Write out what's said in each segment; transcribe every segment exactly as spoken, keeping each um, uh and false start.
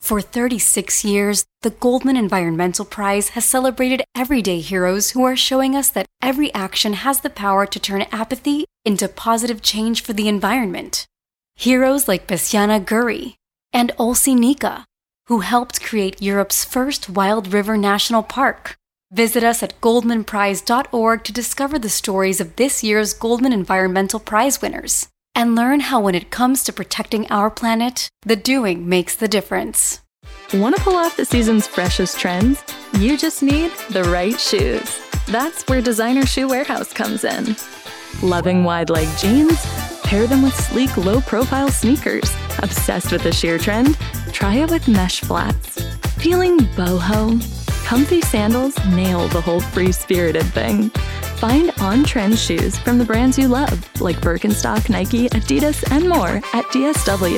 For thirty-six years, the Goldman Environmental Prize has celebrated everyday heroes who are showing us that every action has the power to turn apathy into positive change for the environment. Heroes like Bessiana Guri and Olsi Nika, who helped create Europe's first wild river national park. Visit us at goldman prize dot org to discover the stories of this year's Goldman Environmental Prize winners and learn how when it comes to protecting our planet, the doing makes the difference. Want to pull off the season's freshest trends? You just need the right shoes. That's where Designer Shoe Warehouse comes in. Loving wide leg jeans? Pair them with sleek, low-profile sneakers. Obsessed with the sheer trend? Try it with mesh flats. Feeling boho? Comfy sandals nail the whole free-spirited thing. Find on-trend shoes from the brands you love, like Birkenstock, Nike, Adidas, and more at D S W.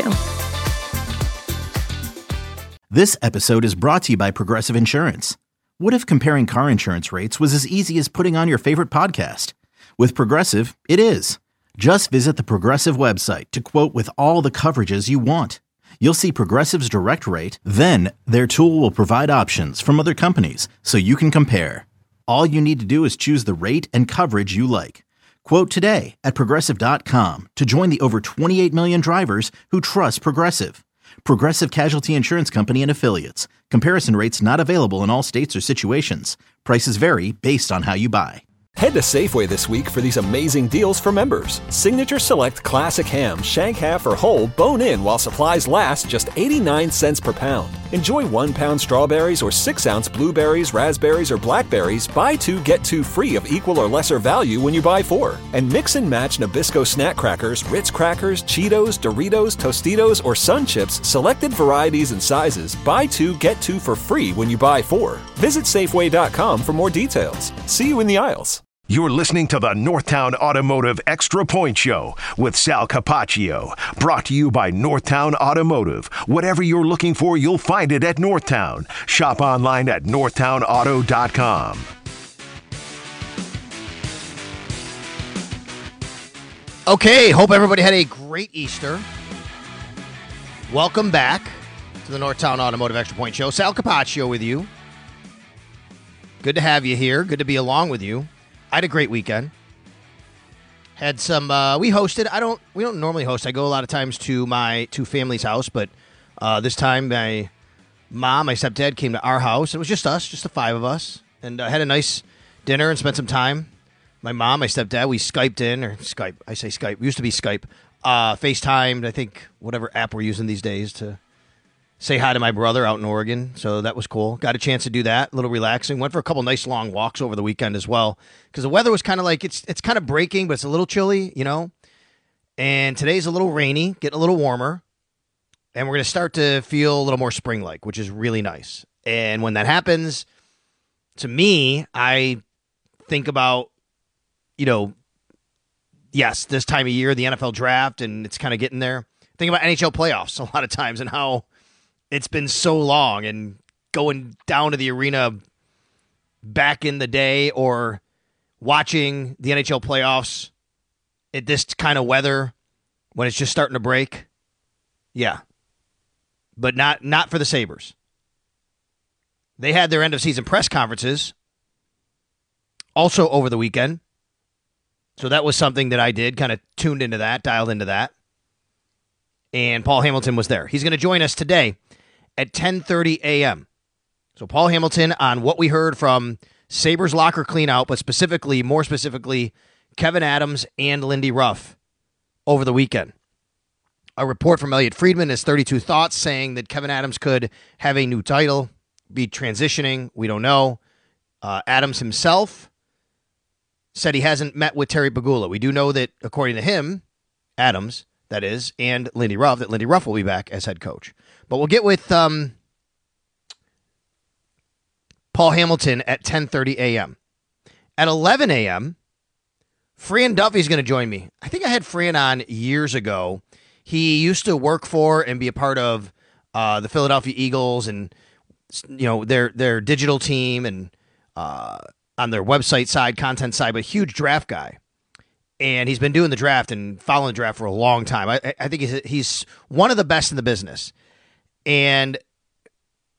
This episode is brought to you by Progressive Insurance. What if comparing car insurance rates was as easy as putting on your favorite podcast? With Progressive, it is. Just visit the Progressive website to quote with all the coverages you want. You'll see Progressive's direct rate, then their tool will provide options from other companies so you can compare. All you need to do is choose the rate and coverage you like. Quote today at progressive dot com to join the over twenty-eight million drivers who trust Progressive. Progressive Casualty Insurance Company and Affiliates. Comparison rates not available in all states or situations. Prices vary based on how you buy. Head to Safeway this week for these amazing deals for members. Signature Select Classic Ham, Shank Half or Whole, Bone In while supplies last, just eighty-nine cents per pound. Enjoy one pound strawberries or six ounce blueberries, raspberries, or blackberries. Buy two, get two free of equal or lesser value when you buy four. And mix and match Nabisco snack crackers, Ritz crackers, Cheetos, Doritos, Tostitos, or Sun Chips, selected varieties and sizes. Buy two, get two for free when you buy four. Visit Safeway dot com for more details. See you in the aisles. You're listening to the Northtown Automotive Extra Point Show with Sal Capaccio. Brought to you by Northtown Automotive. Whatever you're looking for, you'll find it at Northtown. Shop online at northtown auto dot com. Okay, hope everybody had a great Easter. Welcome back to the Northtown Automotive Extra Point Show. Sal Capaccio with you. Good to have you here. Good to be along with you. I had a great weekend. Had some, uh, we hosted, I don't, we don't normally host. I go a lot of times to my, to family's house, but uh, this time my mom, my stepdad came to our house. It was just us, just the five of us, and uh, had a nice dinner and spent some time. My mom, my stepdad, we Skyped in, or Skype, I say Skype, it used to be Skype, uh, FaceTimed, I think, whatever app we're using these days to say hi to my brother out in Oregon, so that was cool. Got a chance to do that, a little relaxing. Went for a couple nice long walks over the weekend as well, because the weather was kind of like, it's it's kind of breaking, but it's a little chilly, you know? And today's a little rainy, getting a little warmer, and we're going to start to feel a little more spring-like, which is really nice. And when that happens, to me, I think about, you know, yes, this time of year, the N F L draft, and it's kind of getting there. Think about N H L playoffs a lot of times and how it's been so long, and going down to the arena back in the day or watching the N H L playoffs at this kind of weather when it's just starting to break. Yeah. But not not for the Sabres. They had their end of season press conferences also over the weekend. So that was something that I did, kind of tuned into that, dialed into that. And Paul Hamilton was there. He's going to join us today at ten thirty a.m. So Paul Hamilton on what we heard from Sabres locker cleanout, but specifically, more specifically, Kevyn Adams and Lindy Ruff over the weekend. A report from Elliot Friedman is thirty-two Thoughts saying that Kevyn Adams could have a new title, be transitioning. We don't know. Uh, Adams himself said he hasn't met with Terry Pegula. We do know that, according to him, Adams, that is, and Lindy Ruff, that Lindy Ruff will be back as head coach. But we'll get with um, Paul Hamilton at ten thirty a.m. At eleven a.m., Fran Duffy's going to join me. I think I had Fran on years ago. He used to work for and be a part of uh, the Philadelphia Eagles and, you know, their their digital team and uh, on their website side, content side, but huge draft guy. And he's been doing the draft and following the draft for a long time. I, I think he's, he's one of the best in the business. And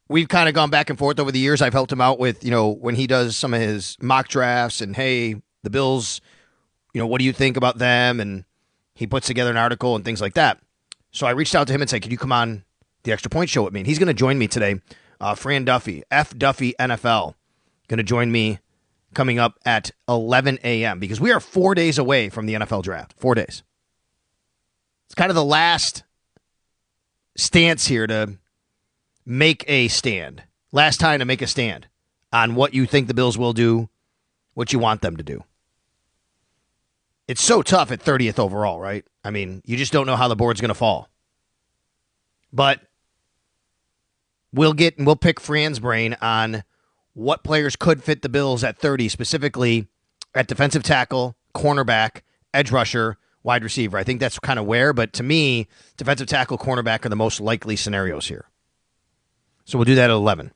we've kind of gone back and forth over the years. I've helped him out with, you know, when he does some of his mock drafts and, hey, the Bills, you know, what do you think about them? And he puts together an article and things like that. So I reached out to him and said, could you come on the Extra Point Show with me? And he's going to join me today. Uh, Fran Duffy, F Duffy N F L, going to join me coming up at eleven a.m. because we are four days away from the N F L draft. Four days. It's kind of the last stance here to make a stand. Last time to make a stand on what you think the Bills will do, what you want them to do. It's so tough at thirtieth overall, right? I mean, you just don't know how the board's going to fall. But we'll get we'll pick Fran's brain on what players could fit the Bills at thirty, specifically at defensive tackle, cornerback, edge rusher, wide receiver. I think that's kind of where, but to me, defensive tackle, cornerback are the most likely scenarios here. So we'll do that at eleven.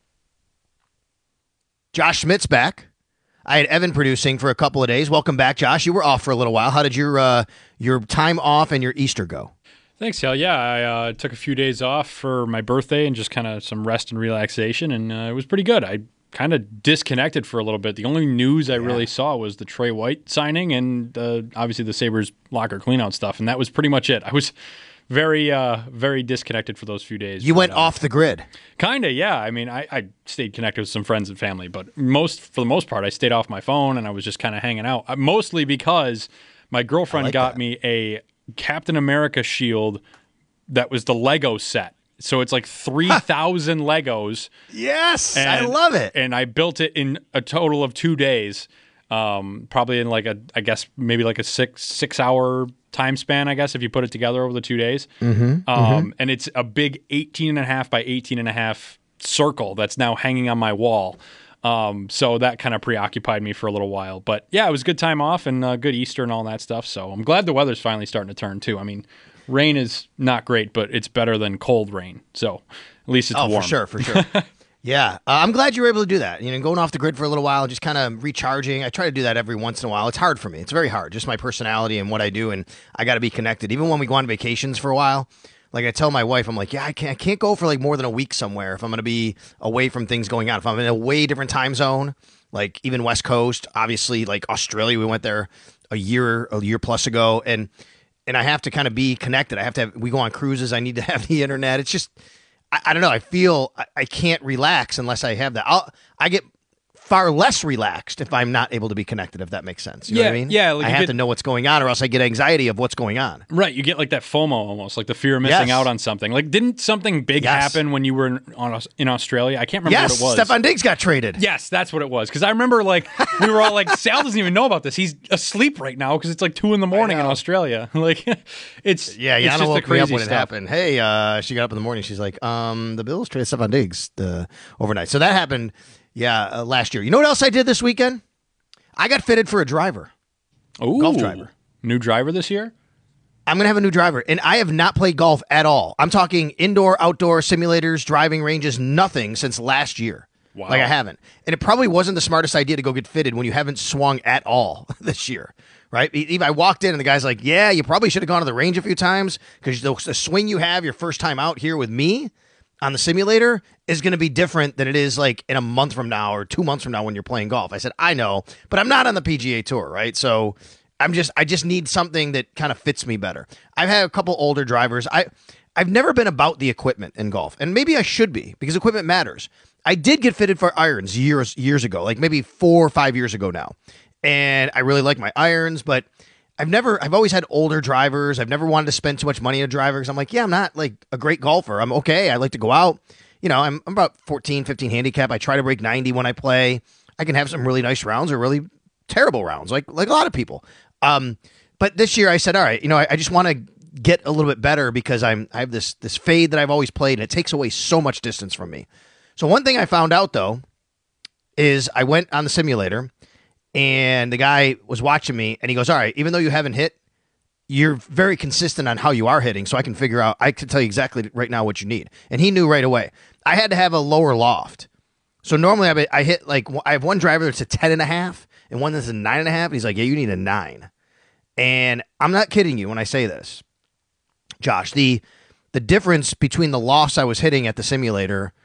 Josh Schmidt's back. I had Evan producing for a couple of days. Welcome back, Josh. You were off for a little while. How did your uh, your time off and your Easter go? Thanks, Hal. Yeah, I uh, took a few days off for my birthday and just kind of some rest and relaxation, and uh, it was pretty good. I kind of disconnected for a little bit. The only news I yeah. really saw was the Trey White signing and uh, obviously the Sabres locker cleanout stuff, and that was pretty much it. I was very, uh, very disconnected for those few days. You but, went uh, off the grid. Kind of, yeah. I mean, I, I stayed connected with some friends and family, but most for the most part, I stayed off my phone and I was just kind of hanging out, uh, mostly because my girlfriend like got that. me a Captain America shield that was the Lego set. So it's like three thousand Legos. Yes, and, I love it. And I built it in a total of two days, um, probably in like a, I guess maybe like a six six hour time span, I guess, if you put it together over the two days. Mm-hmm, um, mm-hmm. And it's a big eighteen and a half by eighteen and a half circle that's now hanging on my wall. Um, so that kind of preoccupied me for a little while. But yeah, it was a good time off and uh, good Easter and all that stuff. So I'm glad the weather's finally starting to turn too. I mean, rain is not great, but it's better than cold rain. So at least it's oh, warm. for sure, for sure. yeah, uh, I'm glad you were able to do that. You know, going off the grid for a little while, just kind of recharging. I try to do that every once in a while. It's hard for me. It's very hard, just my personality and what I do, and I got to be connected. Even when we go on vacations for a while, like I tell my wife, I'm like, yeah, I can't, I can't go for like more than a week somewhere if I'm going to be away from things going on. If I'm in a way different time zone, like even West Coast, obviously, like Australia, we went there a year, a year plus ago, and and I have to kind of be connected. I have to have, we go on cruises. I need to have the internet. It's just, I, I don't know. I feel I, I can't relax unless I have that. I'll, I get far less relaxed if I'm not able to be connected, if that makes sense. You yeah, know what I mean? Yeah. Like I have get, to know what's going on or else I get anxiety of what's going on. Right. You get like that FOMO almost, like the fear of missing yes. out on something. Like, didn't something big yes. happen when you were in, on, in Australia? I can't remember yes, what it was. Stephon Diggs got traded. Yes, that's what it was. Because I remember like we were all like, Sal doesn't even know about this. He's asleep right now because it's like two in the morning in Australia. Like, it's yeah, it's Yana just woke a crazy me up when stuff. it happened. Hey, uh, she got up in the morning. She's like, um, the Bills traded Stephon Diggs the overnight. So that happened. Yeah, uh, last year. You know what else I did this weekend? I got fitted for a driver. Ooh, golf driver. New driver this year? I'm going to have a new driver, and I have not played golf at all. I'm talking indoor, outdoor, simulators, driving ranges, nothing since last year. Wow. Like I haven't. And it probably wasn't the smartest idea to go get fitted when you haven't swung at all this year, right? Even I walked in, and the guy's like, yeah, you probably should have gone to the range a few times because the, the swing you have your first time out here with me on the simulator is going to be different than it is like in a month from now or two months from now when you're playing golf. I said, I know, but I'm not on the P G A Tour, right? So I'm just, I just need something that kind of fits me better. I've had a couple older drivers. I, I've never been about the equipment in golf, and maybe I should be because equipment matters. I did get fitted for irons years, years ago, like maybe four or five years ago now. And I really like my irons, but I've never, I've always had older drivers. I've never wanted to spend too much money on a driver because I'm like, yeah, I'm not like a great golfer. I'm okay. I like to go out. You know, I'm, I'm about fourteen, fifteen handicap. I try to break ninety when I play. I can have some really nice rounds or really terrible rounds, like like a lot of people. Um, but this year I said, all right, you know, I, I just want to get a little bit better because I'm I have this this fade that I've always played, and it takes away so much distance from me. So one thing I found out though is I went on the simulator. And the guy was watching me, and he goes, all right, even though you haven't hit, you're very consistent on how you are hitting, so I can figure out, I can tell you exactly right now what you need. And he knew right away. I had to have a lower loft. So normally I, I hit, like, I have one driver that's a ten and a half, and one that's a nine and a half. And he's like, yeah, you need a nine. And I'm not kidding you when I say this, Josh. The, the difference between the lofts I was hitting at the simulator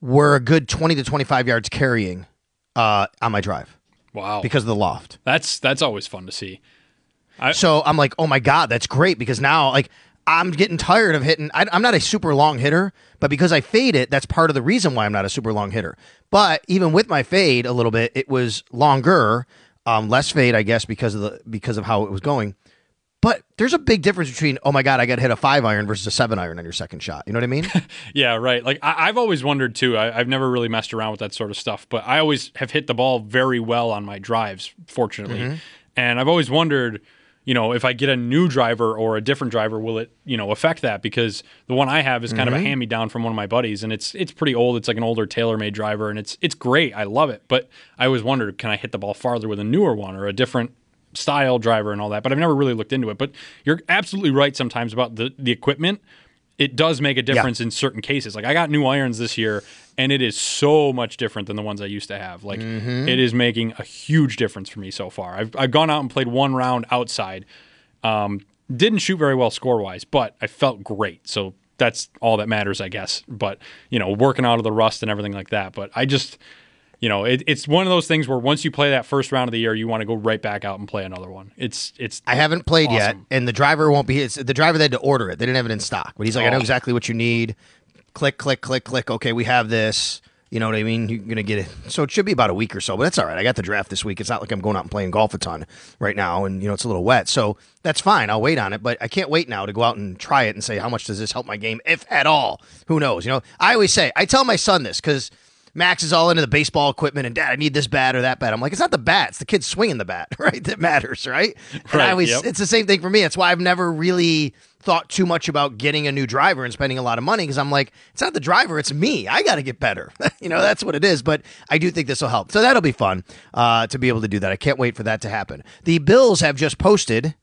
were a good twenty to twenty-five yards carrying uh, on my drive. Wow. Because of the loft. That's that's always fun to see. I, so I'm like, oh my God, that's great, because now like I'm getting tired of hitting. I, I'm not a super long hitter, but because I fade it, that's part of the reason why I'm not a super long hitter. But even with my fade a little bit, it was longer, um, less fade, I guess, because of the because of how it was going. But there's a big difference between, oh my God, I got to hit a five iron versus a seven iron on your second shot. You know what I mean? Yeah, right. Like I, I've always wondered too. I, I've never really messed around with that sort of stuff, but I always have hit the ball very well on my drives, fortunately. Mm-hmm. And I've always wondered, you know, if I get a new driver or a different driver, will it, you know, affect that? Because the one I have is kind mm-hmm. of a hand-me-down from one of my buddies, and it's it's pretty old. It's like an older TaylorMade driver, and it's it's great. I love it. But I always wondered, can I hit the ball farther with a newer one or a different style driver and all that, but I've never really looked into it. But you're absolutely right sometimes about the, the equipment. It does make a difference yeah. in certain cases. Like I got new irons this year, and it is so much different than the ones I used to have. Like mm-hmm. it is making a huge difference for me so far. I've I've gone out and played one round outside. Um, didn't shoot very well score-wise, but I felt great. So that's all that matters, I guess. But, you know, working out of the rust and everything like that. But I just... You know, it, it's one of those things where once you play that first round of the year, you want to go right back out and play another one. It's it's. I haven't played awesome. yet, and the driver won't be. It's, the driver they had to order it. They didn't have it in stock, but he's like, oh. I know exactly what you need. Click, click, click, click. Okay, we have this. You know what I mean? You're gonna get it. So it should be about a week or so, but that's all right. I got the draft this week. It's not like I'm going out and playing golf a ton right now, and you know it's a little wet, so that's fine. I'll wait on it, but I can't wait now to go out and try it and say how much does this help my game, if at all. Who knows? You know, I always say I tell my son this because Max is all into the baseball equipment, and Dad, I need this bat or that bat. I'm like, it's not the bat, it's the kid swinging the bat, right? That matters, right? And right, I always, yep. it's the same thing for me. That's why I've never really thought too much about getting a new driver and spending a lot of money, because I'm like, it's not the driver, it's me. I got to get better. You know, that's what it is. But I do think this will help. So that'll be fun uh, to be able to do that. I can't wait for that to happen. The Bills have just posted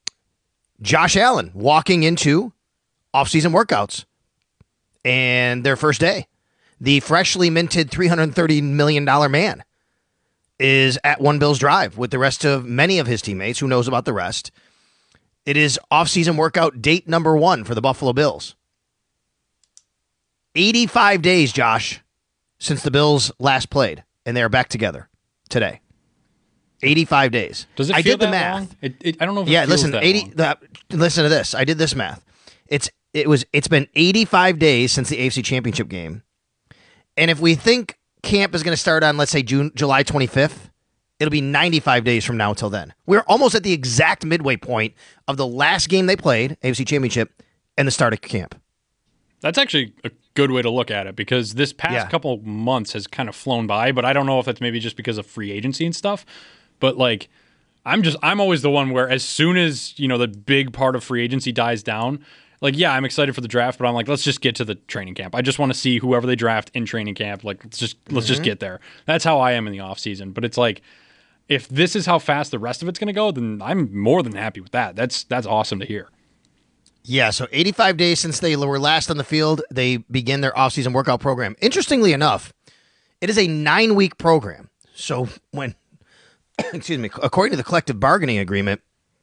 Josh Allen walking into off-season workouts and their first day. The freshly minted three hundred thirty million dollars man is at One Bills Drive with the rest of many of his teammates. Who knows about the rest? It is off-season workout date number one for the Buffalo Bills. eighty-five days, Josh, since the Bills last played, and they are back together today. eighty-five days. Does it I feel did the that math. long? It, it, I don't know if yeah, it feels listen, that eighty. long. The, listen to this. I did this math. It's it was it's been eighty-five days since the A F C Championship game. And if we think camp is going to start on, let's say, June, July twenty-fifth, it'll be ninety-five days from now until then. We're almost at the exact midway point of the last game they played, A F C Championship, and the start of camp. That's actually a good way to look at it, because this past Yeah. couple months has kind of flown by, but I don't know if that's maybe just because of free agency and stuff. But like, I'm just, I'm always the one where as soon as, you know, the big part of free agency dies down, like, yeah, I'm excited for the draft, but I'm like, let's just get to the training camp. I just want to see whoever they draft in training camp. Like, let's just let's mm-hmm. just get there. That's how I am in the off season. But it's like, if this is how fast the rest of it's going to go, then I'm more than happy with that. That's that's awesome to hear. Yeah, so eighty-five days since they were last on the field, they begin their off-season workout program. Interestingly enough, it is a nine-week program. So when, excuse me, according to the collective bargaining agreement,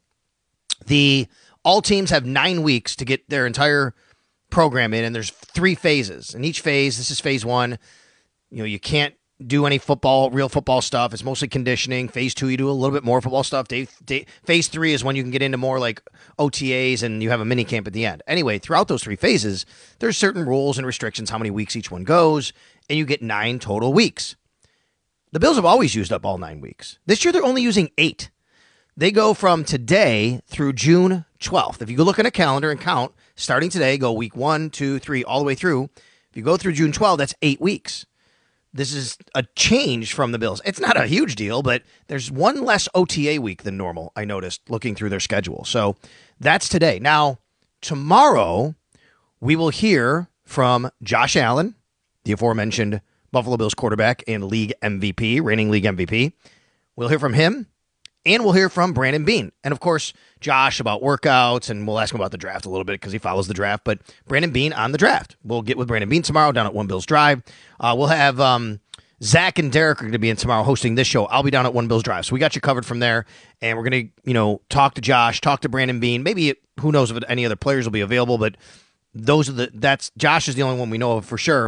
the all teams have nine weeks to get their entire program in, and there's three phases. In each phase, this is phase one. You know, you can't do any football, real football stuff. It's mostly conditioning. Phase two, you do a little bit more football stuff. Day, day, phase three is when you can get into more like O T As, and you have a mini camp at the end. Anyway, throughout those three phases, there's certain rules and restrictions, how many weeks each one goes, and you get nine total weeks. The Bills have always used up all nine weeks. This year, they're only using eight. They go from today through June twelfth. If you go look at a calendar and count, starting today, go week one, two, three, all the way through. If you go through June twelfth, that's eight weeks. This is a change from the Bills. It's not a huge deal, but there's one less O T A week than normal, I noticed, looking through their schedule. So that's today. Now, tomorrow, we will hear from Josh Allen, the aforementioned Buffalo Bills quarterback and league M V P, reigning league M V P. We'll hear from him. And we'll hear from Brandon Beane. And, of course, Josh about workouts, and we'll ask him about the draft a little bit because he follows the draft. But Brandon Beane on the draft. We'll get with Brandon Beane tomorrow down at One Bills Drive. Uh, we'll have um, Zach and Derek are going to be in tomorrow hosting this show. I'll be down at One Bills Drive. So we got you covered from there. And we're going to, you know, talk to Josh, talk to Brandon Beane. Maybe, who knows if any other players will be available, but those are the, that's, Josh is the only one we know of for sure.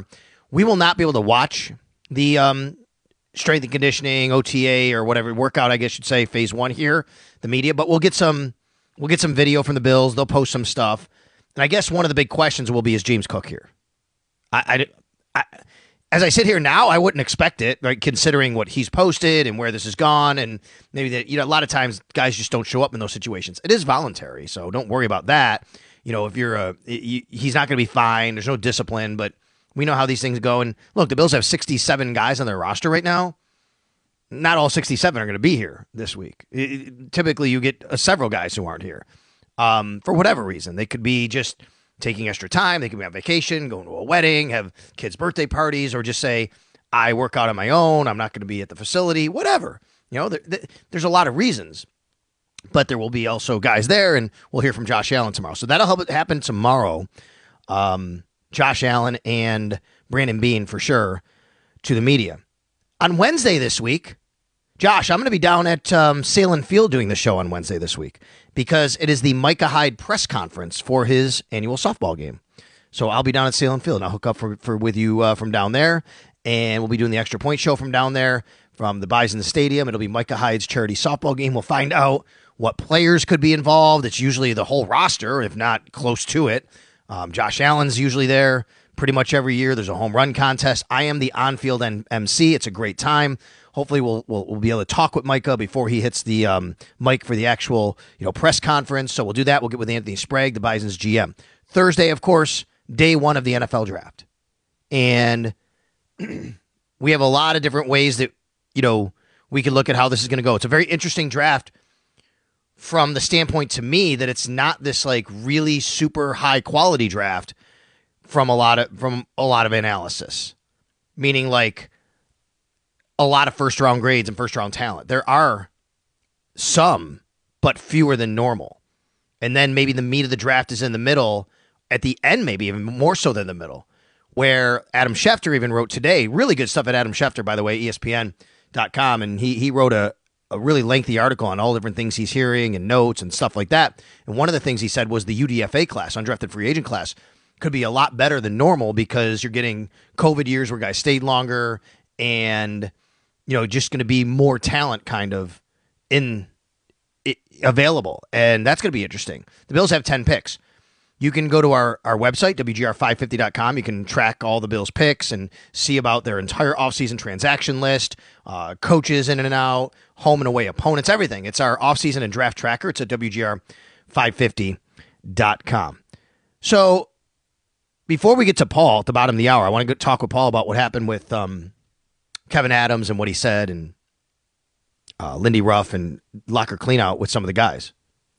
we will not be able to watch the um, strength and conditioning, O T A, or whatever workout, I guess you'd say, phase one here, the media. But we'll get some we'll get some video from the Bills. They'll post some stuff. And I guess one of the big questions will be, is James Cook here? I, I, I as I sit here now, I wouldn't expect it, right? Considering what he's posted and where this has gone, and maybe that, you know, a lot of times guys just don't show up in those situations. It is voluntary, so don't worry about that. You know, if you're a, you, he's not going to be fined. There's no discipline, but we know how these things go. And look, the Bills have sixty-seven guys on their roster right now. Not all sixty-seven are going to be here this week. It, it, typically, you get uh, several guys who aren't here um, for whatever reason. They could be just taking extra time. They could be on vacation, going to a wedding, have kids' birthday parties, or just say, I work out on my own. I'm not going to be at the facility, whatever. You know, there, there, there's a lot of reasons. But there will be also guys there, and we'll hear from Josh Allen tomorrow. So that'll help it happen tomorrow. Um, Josh Allen and Brandon Beane for sure to the media. On Wednesday this week, Josh, I'm going to be down at um, Salem Field doing the show on Wednesday this week because it is the Micah Hyde press conference for his annual softball game. So I'll be down at Salem Field, and I'll hook up for, for with you uh, from down there, and we'll be doing the Extra Point show from down there from the Bison Stadium. It'll be Micah Hyde's charity softball game. We'll find out what players could be involved. It's usually the whole roster, if not close to it. Um, Josh Allen's usually there pretty much every year. There's a home run contest. I am the on-field M C. It's a great time. Hopefully we'll, we'll we'll be able to talk with Micah before he hits the um, mic for the actual you know press conference. So we'll do that. We'll get with Anthony Sprague, the Bison's G M. Thursday, of course, day one of the N F L draft. And we have a lot of different ways that, you know, we can look at how this is going to go. It's a very interesting draft from the standpoint to me that it's not this like really super high quality draft from a lot of from a lot of analysis. Meaning like a lot of first round grades and first round talent. There are some, but fewer than normal. And then maybe the meat of the draft is in the middle, at the end maybe even more so than the middle, where Adam Schefter even wrote today, really good stuff at Adam Schefter, by the way, E S P N dot com, and he he wrote a, a really lengthy article on all different things he's hearing and notes and stuff like that. And one of the things he said was the U D F A class, undrafted free agent class, could be a lot better than normal because you're getting COVID years where guys stayed longer and, you know, just going to be more talent kind of in it, available. And that's going to be interesting. The Bills have ten picks. You can go to our, our website, W G R five fifty dot com. You can track all the Bills' picks and see about their entire offseason transaction list, uh, coaches in and out, home and away opponents, everything. It's our offseason and draft tracker. It's at W G R five fifty dot com. So before we get to Paul at the bottom of the hour, I want to go talk with Paul about what happened with um, Kevin Adams and what he said, and uh, Lindy Ruff and locker cleanout with some of the guys.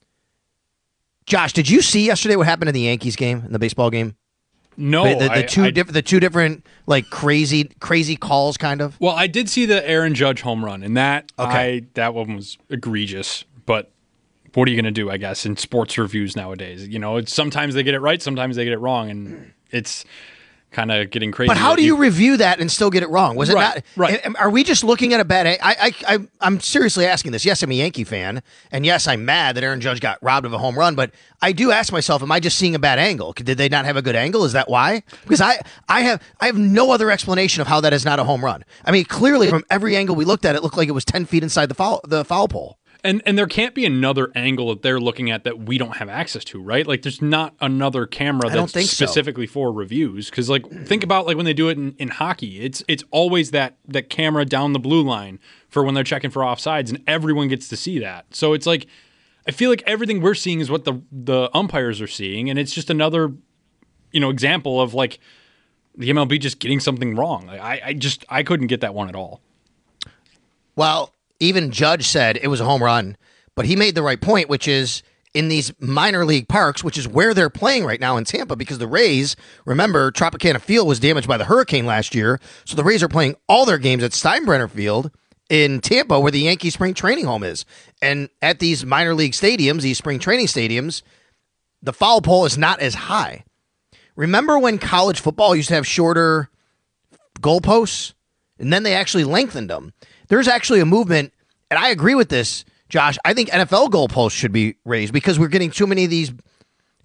Josh, did you see yesterday what happened in the Yankees game, in the baseball game? No, the, the, the I, two I, diff- the two different like crazy crazy calls, kind of. Well, I did see the Aaron Judge home run, and that okay. I, that one was egregious. But what are you going to do? I guess in sports reviews nowadays, you know, it's, sometimes they get it right, sometimes they get it wrong, and it's kind of getting crazy. But how do you, you review that and still get it wrong? Was it right, not? Right. Are we just looking at a bad? I, I, I, I'm seriously asking this. Yes, I'm a Yankee fan, and yes, I'm mad that Aaron Judge got robbed of a home run. But I do ask myself, am I just seeing a bad angle? Did they not have a good angle? Is that why? Because I, I have, I have no other explanation of how that is not a home run. I mean, clearly from every angle we looked at, it looked like it was ten feet inside the foul, the foul pole. And and there can't be another angle that they're looking at that we don't have access to, right? Like there's not another camera that's specifically so. for reviews. Because like think about like when they do it in, in hockey, it's it's always that that camera down the blue line for when they're checking for offsides, and everyone gets to see that. So it's like I feel like everything we're seeing is what the the umpires are seeing, and it's just another you know example of like the M L B just getting something wrong. Like, I I just I couldn't get that one at all. Well. Even Judge said it was a home run, but he made the right point, which is in these minor league parks, which is where they're playing right now in Tampa, because the Rays, remember, Tropicana Field was damaged by the hurricane last year, so the Rays are playing all their games at Steinbrenner Field in Tampa, where the Yankee spring training home is. And at these minor league stadiums, these spring training stadiums, the foul pole is not as high. Remember when college football used to have shorter goalposts, and then they actually lengthened them? There's actually a movement, and I agree with this, Josh. I think N F L goalposts should be raised because we're getting too many of these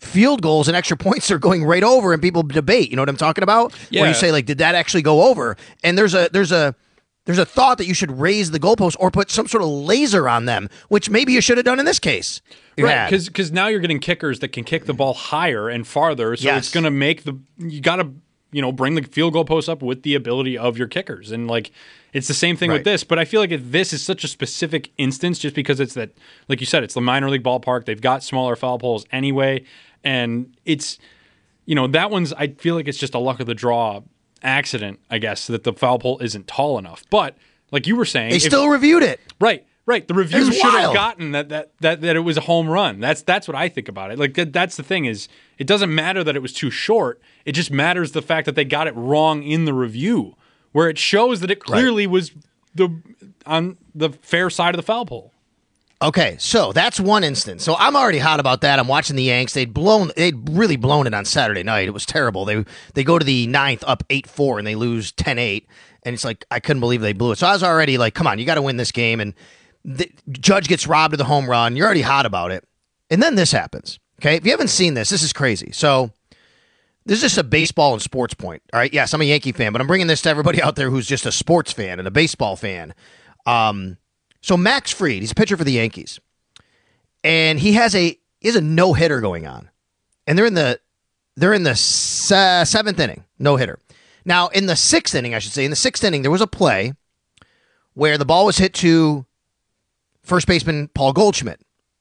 field goals and extra points are going right over, and people debate. You know what I'm talking about? Yeah. Where you say, like, did that actually go over? And there's a there's a there's a thought that you should raise the goalpost or put some sort of laser on them, which maybe you should have done in this case. You right, because because now you're getting kickers that can kick the ball higher and farther, so Yes. it's going to make the you got to you know bring the field goal post up with the ability of your kickers, and like it's the same thing Right. with this. But I feel like if this is such a specific instance, just because it's that, like you said, it's the minor league ballpark. They've got smaller foul poles anyway, and it's you know that one's. I feel like it's just a luck of the draw accident, I guess, that the foul pole isn't tall enough. But like you were saying, They if- still reviewed it. right. Right, the review It's should have wild. gotten that, that that that it was a home run. That's that's what I think about it. Like that, that's the thing is, it doesn't matter that it was too short. It just matters the fact that they got it wrong in the review, where it shows that it clearly was the on the fair side of the foul pole. Okay, so that's one instance. So I'm already hot about that. I'm watching the Yanks. They'd blown, they'd really blown it on Saturday night. It was terrible. They they go to the ninth up eight four and they lose ten eight. And it's like, I couldn't believe they blew it. So I was already like, come on, you got to win this game. And the Judge gets robbed of the home run. You're already hot about it. And then this happens. Okay, if you haven't seen this, this is crazy. So this is just a baseball and sports point. All right, yes, I'm a Yankee fan, but I'm bringing this to everybody out there who's just a sports fan and a baseball fan. Um, so Max Fried, he's a pitcher for the Yankees, and he has a he has a no hitter going on, and they're in the they're in the se- seventh inning, no hitter. Now in the sixth inning, I should say, in the sixth inning, there was a play where the ball was hit to first baseman Paul Goldschmidt,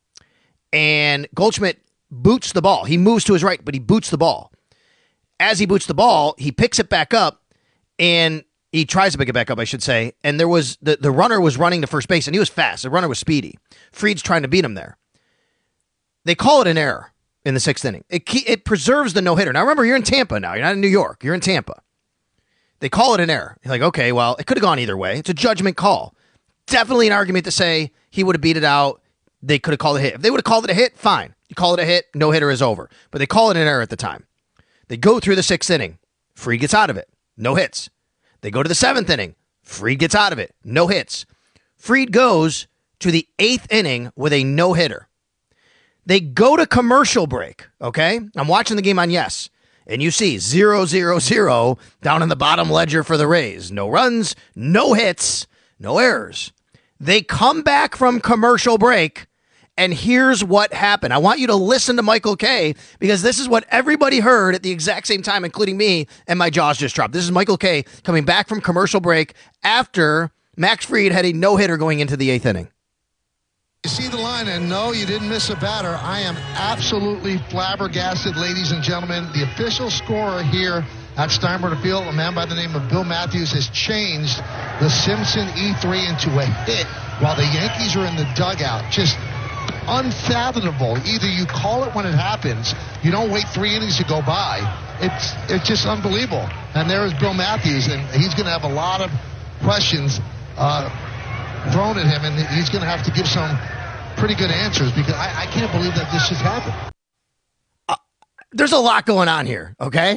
and Goldschmidt boots the ball. He moves to his right, but he boots the ball. As he boots the ball, he picks it back up, and he tries to pick it back up, I should say. And there was the, the runner was running to first base, and he was fast. The runner was speedy. Fried's trying to beat him there. They call it an error in the sixth inning. It it preserves the no hitter. Now remember, you're in Tampa now. You're not in New York. You're in Tampa. They call it an error. You're like, okay, well, it could have gone either way. It's a judgment call. Definitely an argument to say he would have beat it out. They could have called it a hit. If they would have called it a hit, fine. You call it a hit, no hitter is over. But they call it an error at the time. They go through the sixth inning. Fried gets out of it. No hits. They go to the seventh inning. Fried gets out of it. No hits. Fried goes to the eighth inning with a no hitter. They go to commercial break. Okay? I'm watching the game on Yes. And you see zero, zero, zero down in the bottom ledger for the Rays. No runs, no hits, no errors. They come back from commercial break, and here's what happened. I want you to listen to Michael Kay, because this is what everybody heard at the exact same time, including me, and my jaws just dropped. This is Michael Kay coming back from commercial break after Max Fried had a no-hitter going into the eighth inning. You see the line, and no, you didn't miss a batter. I am absolutely flabbergasted, ladies and gentlemen. The official scorer here at Steinbrenner Field, a man by the name of Bill Matthews, has changed the Simpson E three into a hit while the Yankees are in the dugout. Just unfathomable. Either you call it when it happens, you don't wait three innings to go by. It's it's just unbelievable. And there is Bill Matthews, and he's going to have a lot of questions uh, thrown at him, and he's going to have to give some pretty good answers, because I, I can't believe that this just happened. Uh, there's a lot going on here, okay?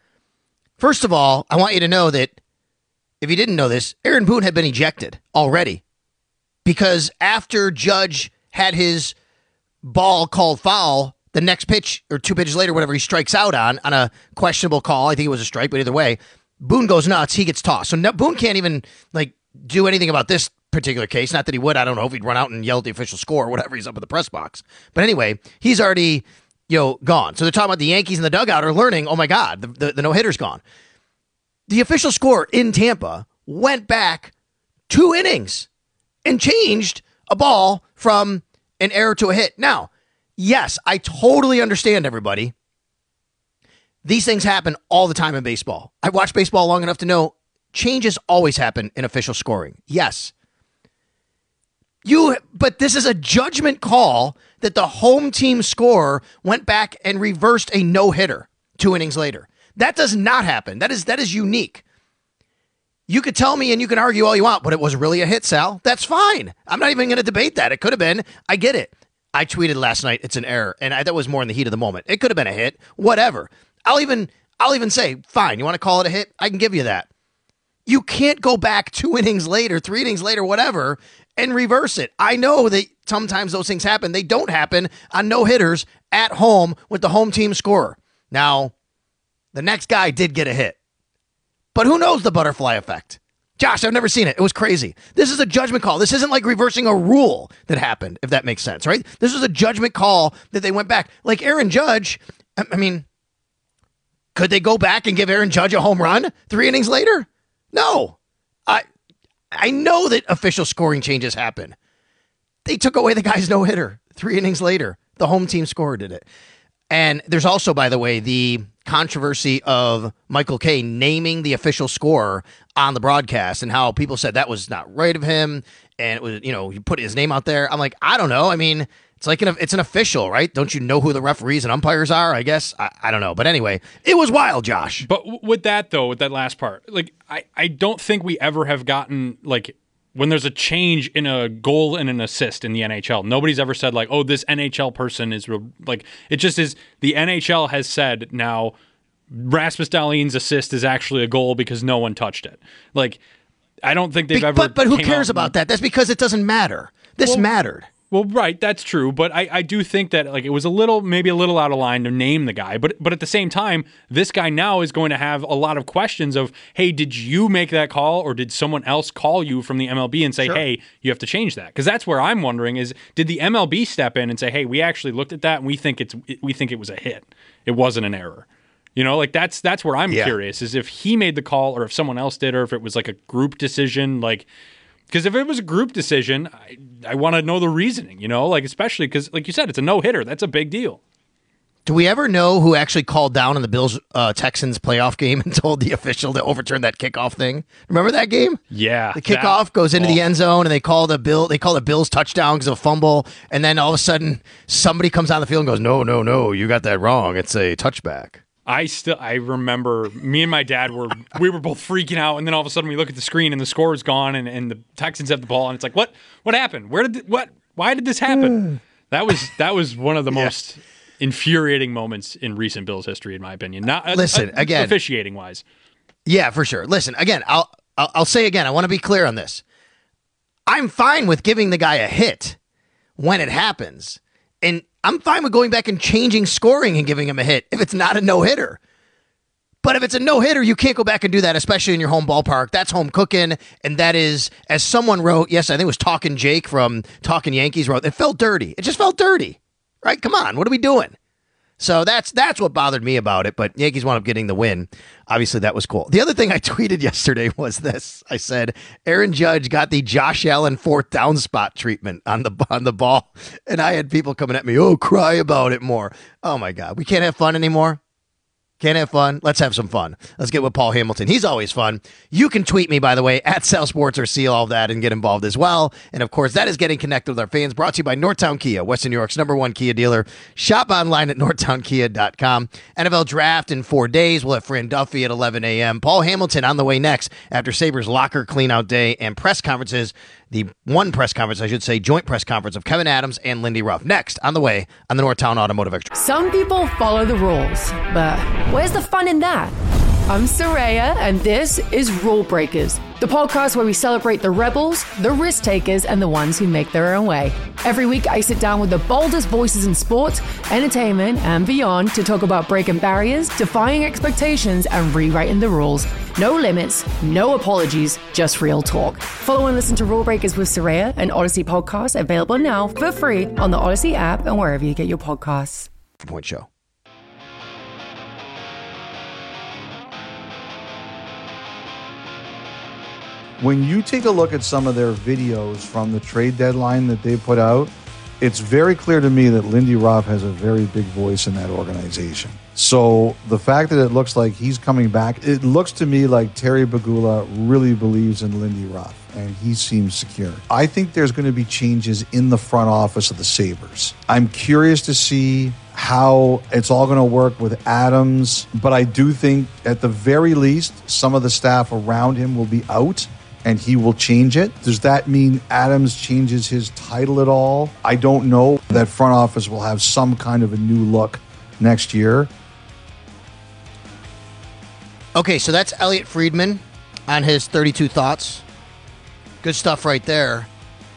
First of all, I want you to know that if you didn't know this, Aaron Boone had been ejected already, because after Judge had his ball called foul, the next pitch or two pitches later, whatever, he strikes out on, on a questionable call. I think it was a strike, but either way, Boone goes nuts. He gets tossed. So no, Boone can't even like do anything about this particular case. Not that he would. I don't know if he'd run out and yell at the official score or whatever. He's up at the press box. But anyway, he's already, you know, gone. So they're talking about the Yankees in the dugout are learning, oh my God, the, the, the no-hitter's gone. The official score in Tampa went back two innings and changed a ball from an error to a hit. Now, yes, I totally understand, everybody. These things happen all the time in baseball. I've watched baseball long enough to know changes always happen in official scoring. Yes. You, but this is a judgment call that the home team scorer went back and reversed a no-hitter two innings later. That does not happen. That is that is unique. You could tell me and you can argue all you want, but it was really a hit, Sal. That's fine. I'm not even going to debate that. It could have been. I get it. I tweeted last night, it's an error, and I, that was more in the heat of the moment. It could have been a hit. Whatever. I'll even I'll even say, fine, you want to call it a hit? I can give you that. You can't go back two innings later, three innings later, whatever, and reverse it. I know that sometimes those things happen. They don't happen on no-hitters at home with the home team scorer. Now, the next guy did get a hit. But who knows the butterfly effect? Josh, I've never seen it. It was crazy. This is a judgment call. This isn't like reversing a rule that happened, if that makes sense, right? This was a judgment call that they went back. Like Aaron Judge, I mean, could they go back and give Aaron Judge a home run three innings later? No. I I know that official scoring changes happen. They took away the guy's no-hitter three innings later. The home team scorer did it. And there's also, by the way, the controversy of Michael Kay naming the official scorer on the broadcast and how people said that was not right of him. And it was, you know, you put his name out there. I'm like, I don't know. I mean, it's like an, it's an official, right? Don't you know who the referees and umpires are? I guess. I, I don't know. But anyway, it was wild, Josh. But w- with that, though, with that last part, like, I, I don't think we ever have gotten, like, when there's a change in a goal and an assist in the N H L, nobody's ever said like, oh, this N H L person is real. Like, it just is. The N H L has said now Rasmus Dahlin's assist is actually a goal because no one touched it. Like, I don't think they've Be- ever. But, but who came cares out about and, that? That's because it doesn't matter. This well, mattered. Well, right, that's true, but I, I do think that like it was a little, maybe a little out of line to name the guy, but but at the same time, this guy now is going to have a lot of questions of, hey, did you make that call, or did someone else call you from the M L B and say, Sure. hey, you have to change that? Because that's where I'm wondering is, did the M L B step in and say, hey, we actually looked at that and we think it's we think it was a hit, it wasn't an error. You know, like that's that's where I'm Yeah. curious is if he made the call or if someone else did, or if it was like a group decision, like. Because if it was a group decision, I, I want to know the reasoning, you know, like especially because, like you said, it's a no-hitter. That's a big deal. Do we ever know who actually called down in the Bills uh, Texans playoff game and told the official to overturn that kickoff thing? Remember that game? Yeah, The kickoff that- goes into oh. the end zone and they call the Bill. They call the Bills touchdown because of a fumble, and then all of a sudden somebody comes on the field and goes, "No, no, no, you got that wrong. It's a touchback." I still, I remember me and my dad were, we were both freaking out, and then all of a sudden we look at the screen and the score is gone, and, and the Texans have the ball, and it's like, what, what happened? Where did, th- what, why did this happen? that was, that was one of the Yeah. most infuriating moments in recent Bills history, in my opinion. Not uh, Listen, uh, again- officiating wise. Yeah, for sure. Listen, again, I'll, I'll I'll say again, I want to be clear on this. I'm fine with giving the guy a hit when it happens. And I'm fine with going back and changing scoring and giving him a hit if it's not a no-hitter. But if it's a no-hitter, you can't go back and do that, especially in your home ballpark. That's home cooking, and that is, as someone wrote, yes, I think it was Talkin' Jake from Talkin' Yankees wrote, it felt dirty. It just felt dirty, right? Come on, what are we doing? So that's that's what bothered me about it, but Yankees wound up getting the win. Obviously, that was cool. The other thing I tweeted yesterday was this. I said, Aaron Judge got the Josh Allen fourth down spot treatment on the on the ball, and I had people coming at me, oh, cry about it more. Oh, my God. We can't have fun anymore? Can't have fun? Let's have some fun. Let's get with Paul Hamilton. He's always fun. You can tweet me, by the way, at Sal Sports or see all of that and get involved as well. And, of course, that is Getting Connected with Our Fans, brought to you by Northtown Kia, Western New York's number one Kia dealer. Shop online at northtown kia dot com. N F L Draft in four days. We'll have Fran Duffy at eleven a.m. Paul Hamilton on the way next after Sabres locker cleanout day and press conferences. The one press conference, I should say, joint press conference of Kevin Adams and Lindy Ruff. Next, on the way on the Northtown Automotive Extra. Some people follow the rules, but where's the fun in that? I'm Soraya, and this is Rule Breakers, the podcast where we celebrate the rebels, the risk takers, and the ones who make their own way. Every week, I sit down with the boldest voices in sports, entertainment, and beyond to talk about breaking barriers, defying expectations, and rewriting the rules. No limits, no apologies, just real talk. Follow and listen to Rule Breakers with Soraya, an Odyssey podcast available now for free on the Odyssey app and wherever you get your podcasts. Point Show. When you take a look at some of their videos from the trade deadline that they put out, it's very clear to me that Lindy Ruff has a very big voice in that organization. So the fact that it looks like he's coming back, it looks to me like Terry Bagula really believes in Lindy Ruff, and he seems secure. I think there's going to be changes in the front office of the Sabres. I'm curious to see how it's all going to work with Adams, but I do think at the very least, some of the staff around him will be out, and he will change it. Does that mean Adams changes his title at all? I don't know. That front office will have some kind of a new look next year. Okay, so that's Elliot Friedman on his thirty-two thoughts. Good stuff right there.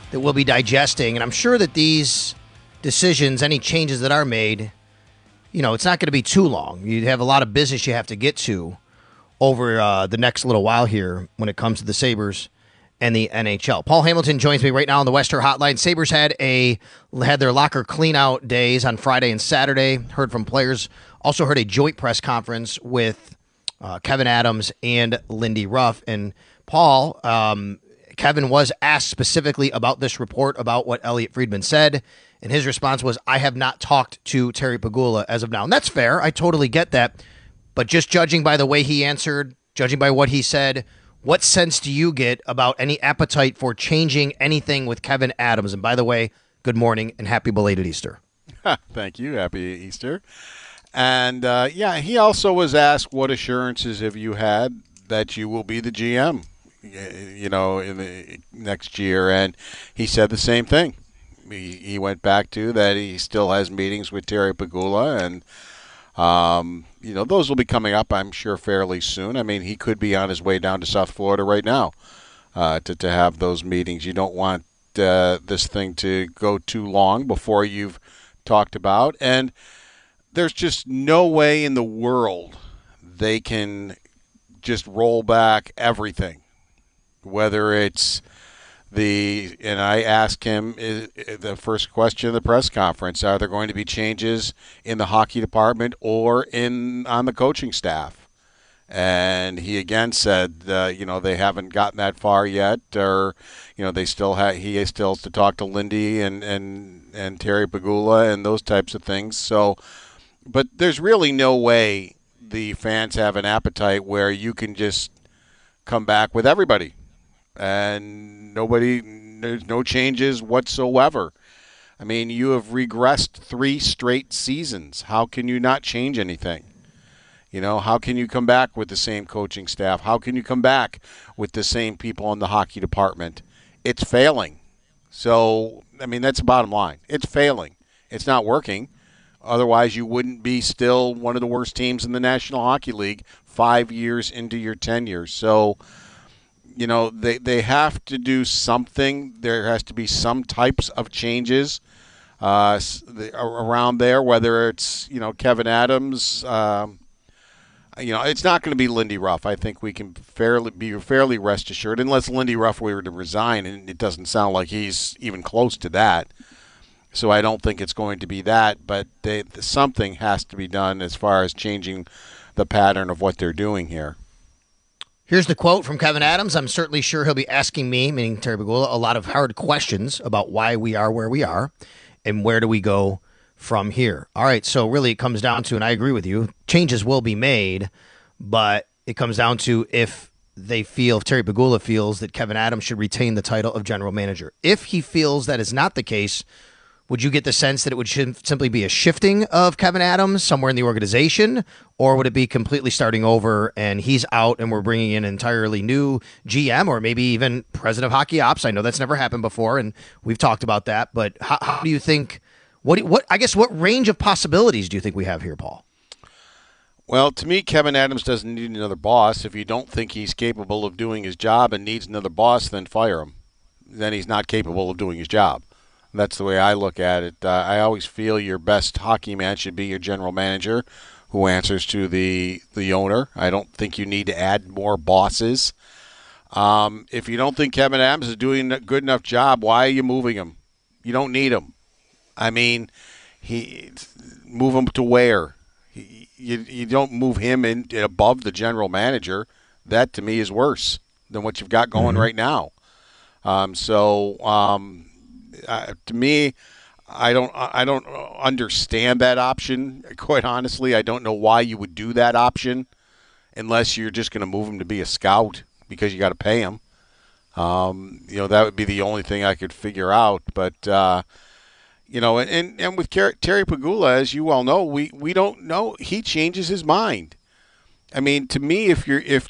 that we'll be digesting. And I'm sure that these decisions, any changes that are made, you know, it's not going to be too long. You have a lot of business you have to get to over uh, the next little while here when it comes to the Sabres and the N H L. Paul Hamilton joins me right now on the Western Hotline. Sabres had a had their locker clean-out days on Friday and Saturday. Heard from players. Also heard a joint press conference with uh, Kevyn Adams and Lindy Ruff. And Paul, um, Kevin was asked specifically about this report about what Elliotte Friedman said. And his response was, I have not talked to Terry Pegula as of now. And that's fair. I totally get that. But just judging by the way he answered, judging by what he said, what sense do you get about any appetite for changing anything with Kevyn Adams? And by the way, good morning and happy belated Easter. Thank you. Happy Easter. And, uh, yeah, he also was asked, what assurances have you had that you will be the G M, you know, in the next year? And he said the same thing. He, he went back to that he still has meetings with Terry Pegula, and um, you know, those will be coming up, I'm sure, fairly soon. I mean, he could be on his way down to South Florida right now uh, to, to have those meetings. You don't want uh, this thing to go too long before you've talked about. And there's just no way in the world they can just roll back everything, whether it's The and I asked him the first question of the press conference: are there going to be changes in the hockey department or in on the coaching staff? And he again said, uh, you know, they haven't gotten that far yet, or you know, they still have. He still has to talk to Lindy and and and Terry Pegula and those types of things. So, but there's really no way the fans have an appetite where you can just come back with everybody. And nobody, there's no changes whatsoever. I mean, you have regressed three straight seasons. How can you not change anything? You know, how can you come back with the same coaching staff? How can you come back with the same people in the hockey department? It's failing. So, I mean, that's the bottom line. It's failing. It's not working. Otherwise, you wouldn't be still one of the worst teams in the National Hockey League five years into your tenure. So, you know, they, they have to do something. There has to be some types of changes uh, around there, whether it's, you know, Kevyn Adams. Um, you know, it's not going to be Lindy Ruff. I think we can fairly be fairly rest assured, unless Lindy Ruff were to resign, and it doesn't sound like he's even close to that. So I don't think it's going to be that, but they, something has to be done as far as changing the pattern of what they're doing here. Here's the quote from Kevyn Adams. I'm certainly sure he'll be asking me, meaning Terry Pegula, a lot of hard questions about why we are where we are and where do we go from here. All right, so really it comes down to, and I agree with you, changes will be made, but it comes down to if they feel, if Terry Pegula feels that Kevyn Adams should retain the title of general manager. If he feels that is not the case, would you get the sense that it would simply be a shifting of Kevyn Adams somewhere in the organization, or would it be completely starting over and he's out and we're bringing in an entirely new G M or maybe even president of hockey ops? I know that's never happened before, and we've talked about that. But how, how do you think? What? What? I guess what range of possibilities do you think we have here, Paul? Well, to me, Kevyn Adams doesn't need another boss. If you don't think he's capable of doing his job and needs another boss, then fire him. Then he's not capable of doing his job. That's the way I look at it. Uh, I always feel your best hockey man should be your general manager, who answers to the the owner. I don't think you need to add more bosses. Um, if you don't think Kevyn Adams is doing a good enough job, why are you moving him? You don't need him. I mean, he move him to where? He, you you don't move him in above the general manager. That to me is worse than what you've got going mm-hmm. right now. Um, so. Um, Uh, to me, I don't I don't understand that option, quite honestly. I don't know why you would do that option unless you're just going to move him to be a scout because you got to pay him. Um, you know, that would be the only thing I could figure out. But, uh, you know, and, and with Terry Pegula, as you all know, we, we don't know. He changes his mind. I mean, to me, if you're if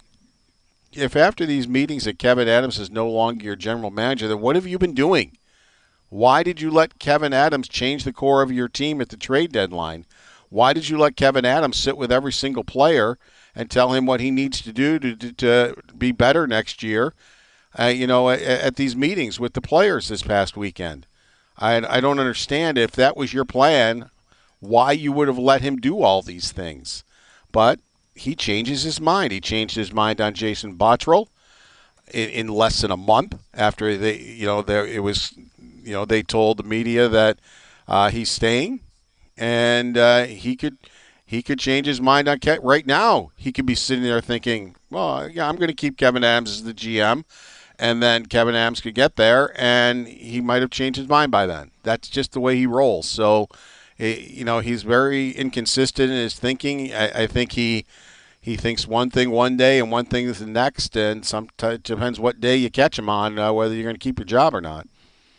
if after these meetings that Kevyn Adams is no longer your general manager, then what have you been doing? Why did you let Kevyn Adams change the core of your team at the trade deadline? Why did you let Kevyn Adams sit with every single player and tell him what he needs to do to, to, to be better next year? uh, you know, at, at these meetings with the players this past weekend. I, I don't understand if that was your plan, why you would have let him do all these things. But he changes his mind. He changed his mind on Jason Botterill in, in less than a month after they, you know, there it was, you know, they told the media that uh, he's staying, and uh, he could he could change his mind on Ke- right now. He could be sitting there thinking, well, yeah, I'm going to keep Kevyn Adams as the G M, and then Kevyn Adams could get there, and he might have changed his mind by then. That's just the way he rolls. So, you know, he's very inconsistent in his thinking. I, I think he he thinks one thing one day and one thing the next, and sometimes it depends what day you catch him on, uh, whether you're going to keep your job or not.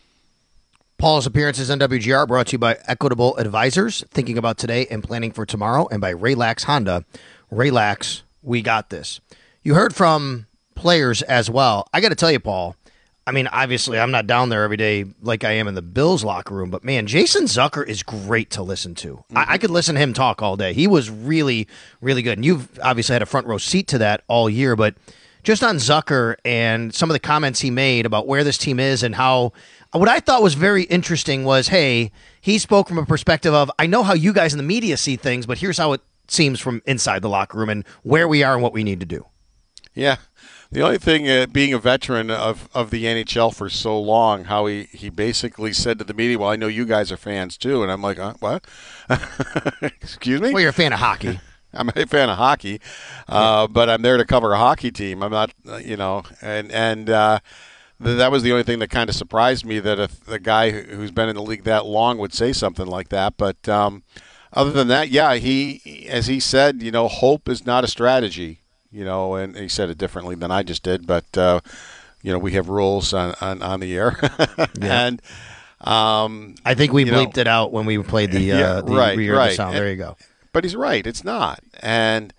Paul's appearances on W G R brought to you by Equitable Advisors, thinking about today and planning for tomorrow, and by Raylax Honda. Raylax, we got this. You heard from players as well. I got to tell you, Paul, I mean, obviously, I'm not down there every day like I am in the Bills locker room, but man, Jason Zucker is great to listen to. Mm-hmm. I-, I could listen to him talk all day. He was really, really good. And you've obviously had a front row seat to that all year, but just on Zucker and some of the comments he made about where this team is and how, what I thought was very interesting was, hey, he spoke from a perspective of, I know how you guys in the media see things, but here's how it seems from inside the locker room and where we are and what we need to do. Yeah. The only thing, uh, being a veteran of, of the N H L for so long, how he, he basically said to the media, well, I know you guys are fans too. And I'm like, uh, what? Excuse me? Well, you're a fan of hockey. I'm a fan of hockey, uh, but I'm there to cover a hockey team. I'm not, uh, you know, and, and uh, th- that was the only thing that kind of surprised me, that a, a guy who's been in the league that long would say something like that. But um, other than that, yeah, he, as he said, you know, hope is not a strategy. You know, and he said it differently than I just did, but, uh, you know, we have rules on, on, on the air. Yeah. And um, I think we bleeped know, it out when we played the, uh, yeah, the right, re-heard right. the sound. And, there you go. But he's right. It's not. And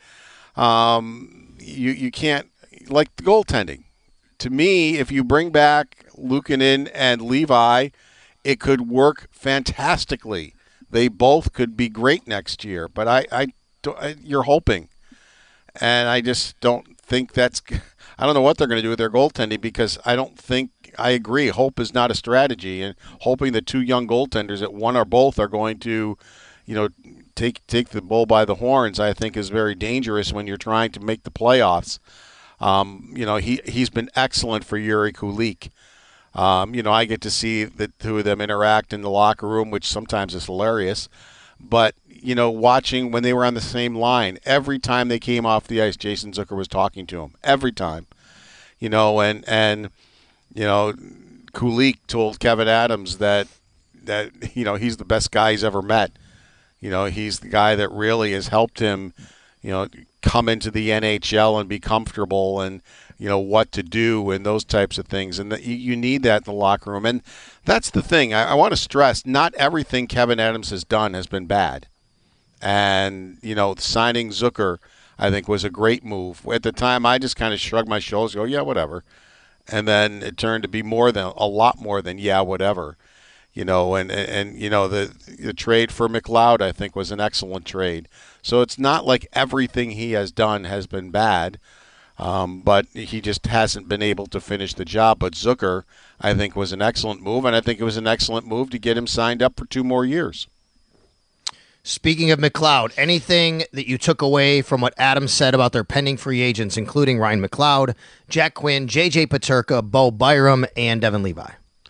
um, you, you can't, like the goaltending. To me, if you bring back Luukkonen and Levi, it could work fantastically. They both could be great next year. But I, I, I you're hoping. And I just don't think that's – I don't know what they're going to do with their goaltending, because I don't think – I agree. Hope is not a strategy. And hoping that two young goaltenders, that one or both are going to, you know, take take the bull by the horns, I think is very dangerous when you're trying to make the playoffs. Um, you know, he, he's been excellent for Yuri Kulich. Um, you know, I get to see the two of them interact in the locker room, which sometimes is hilarious. But, you know, watching when they were on the same line, every time they came off the ice, Jason Zucker was talking to him. Every time. You know, and, and you know, Kulich told Kevyn Adams that, that, you know, he's the best guy he's ever met. You know, he's the guy that really has helped him, you know, come into the N H L and be comfortable and, you know, what to do and those types of things. And the, you need that in the locker room. And that's the thing. I, I want to stress, not everything Kevyn Adams has done has been bad. And, you know, signing Zucker, I think, was a great move. At the time, I just kind of shrugged my shoulders, go, yeah, whatever. And then it turned to be more than, a lot more than, yeah, whatever. You know, and, and, and you know, the, the trade for McLeod, I think, was an excellent trade. So it's not like everything he has done has been bad. Um, but he just hasn't been able to finish the job. But Zucker, I think, was an excellent move, and I think it was an excellent move to get him signed up for two more years. Speaking of McLeod, anything that you took away from what Adam said about their pending free agents, including Ryan McLeod, Jack Quinn, J J Peterka, Bo Byram, and Devin Levi?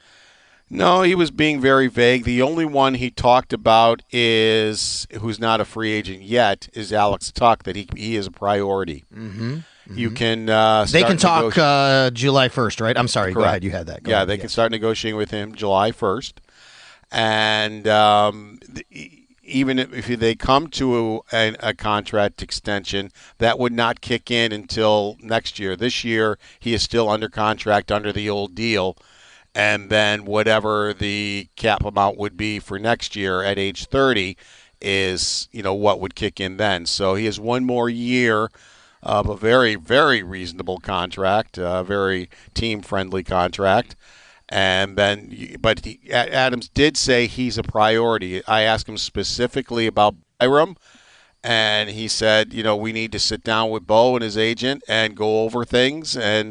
No, he was being very vague. The only one he talked about is, who's not a free agent yet, is Alex Tuch, that he he is a priority. Mm-hmm. Mm-hmm. You can uh, They can talk negoti- uh, July first, right? I'm sorry. Correct. Go ahead. You had that. Go yeah, ahead. they yes. can start negotiating with him July first. And um, even if they come to a, a contract extension, that would not kick in until next year. This year, he is still under contract under the old deal. And then whatever the cap amount would be for next year at age thirty is, you know, what would kick in then. So he has one more year of a very, very reasonable contract, a very team-friendly contract. And then, but he, Adams did say he's a priority. I asked him specifically about Byram, and he said, you know, we need to sit down with Bo and his agent and go over things. And,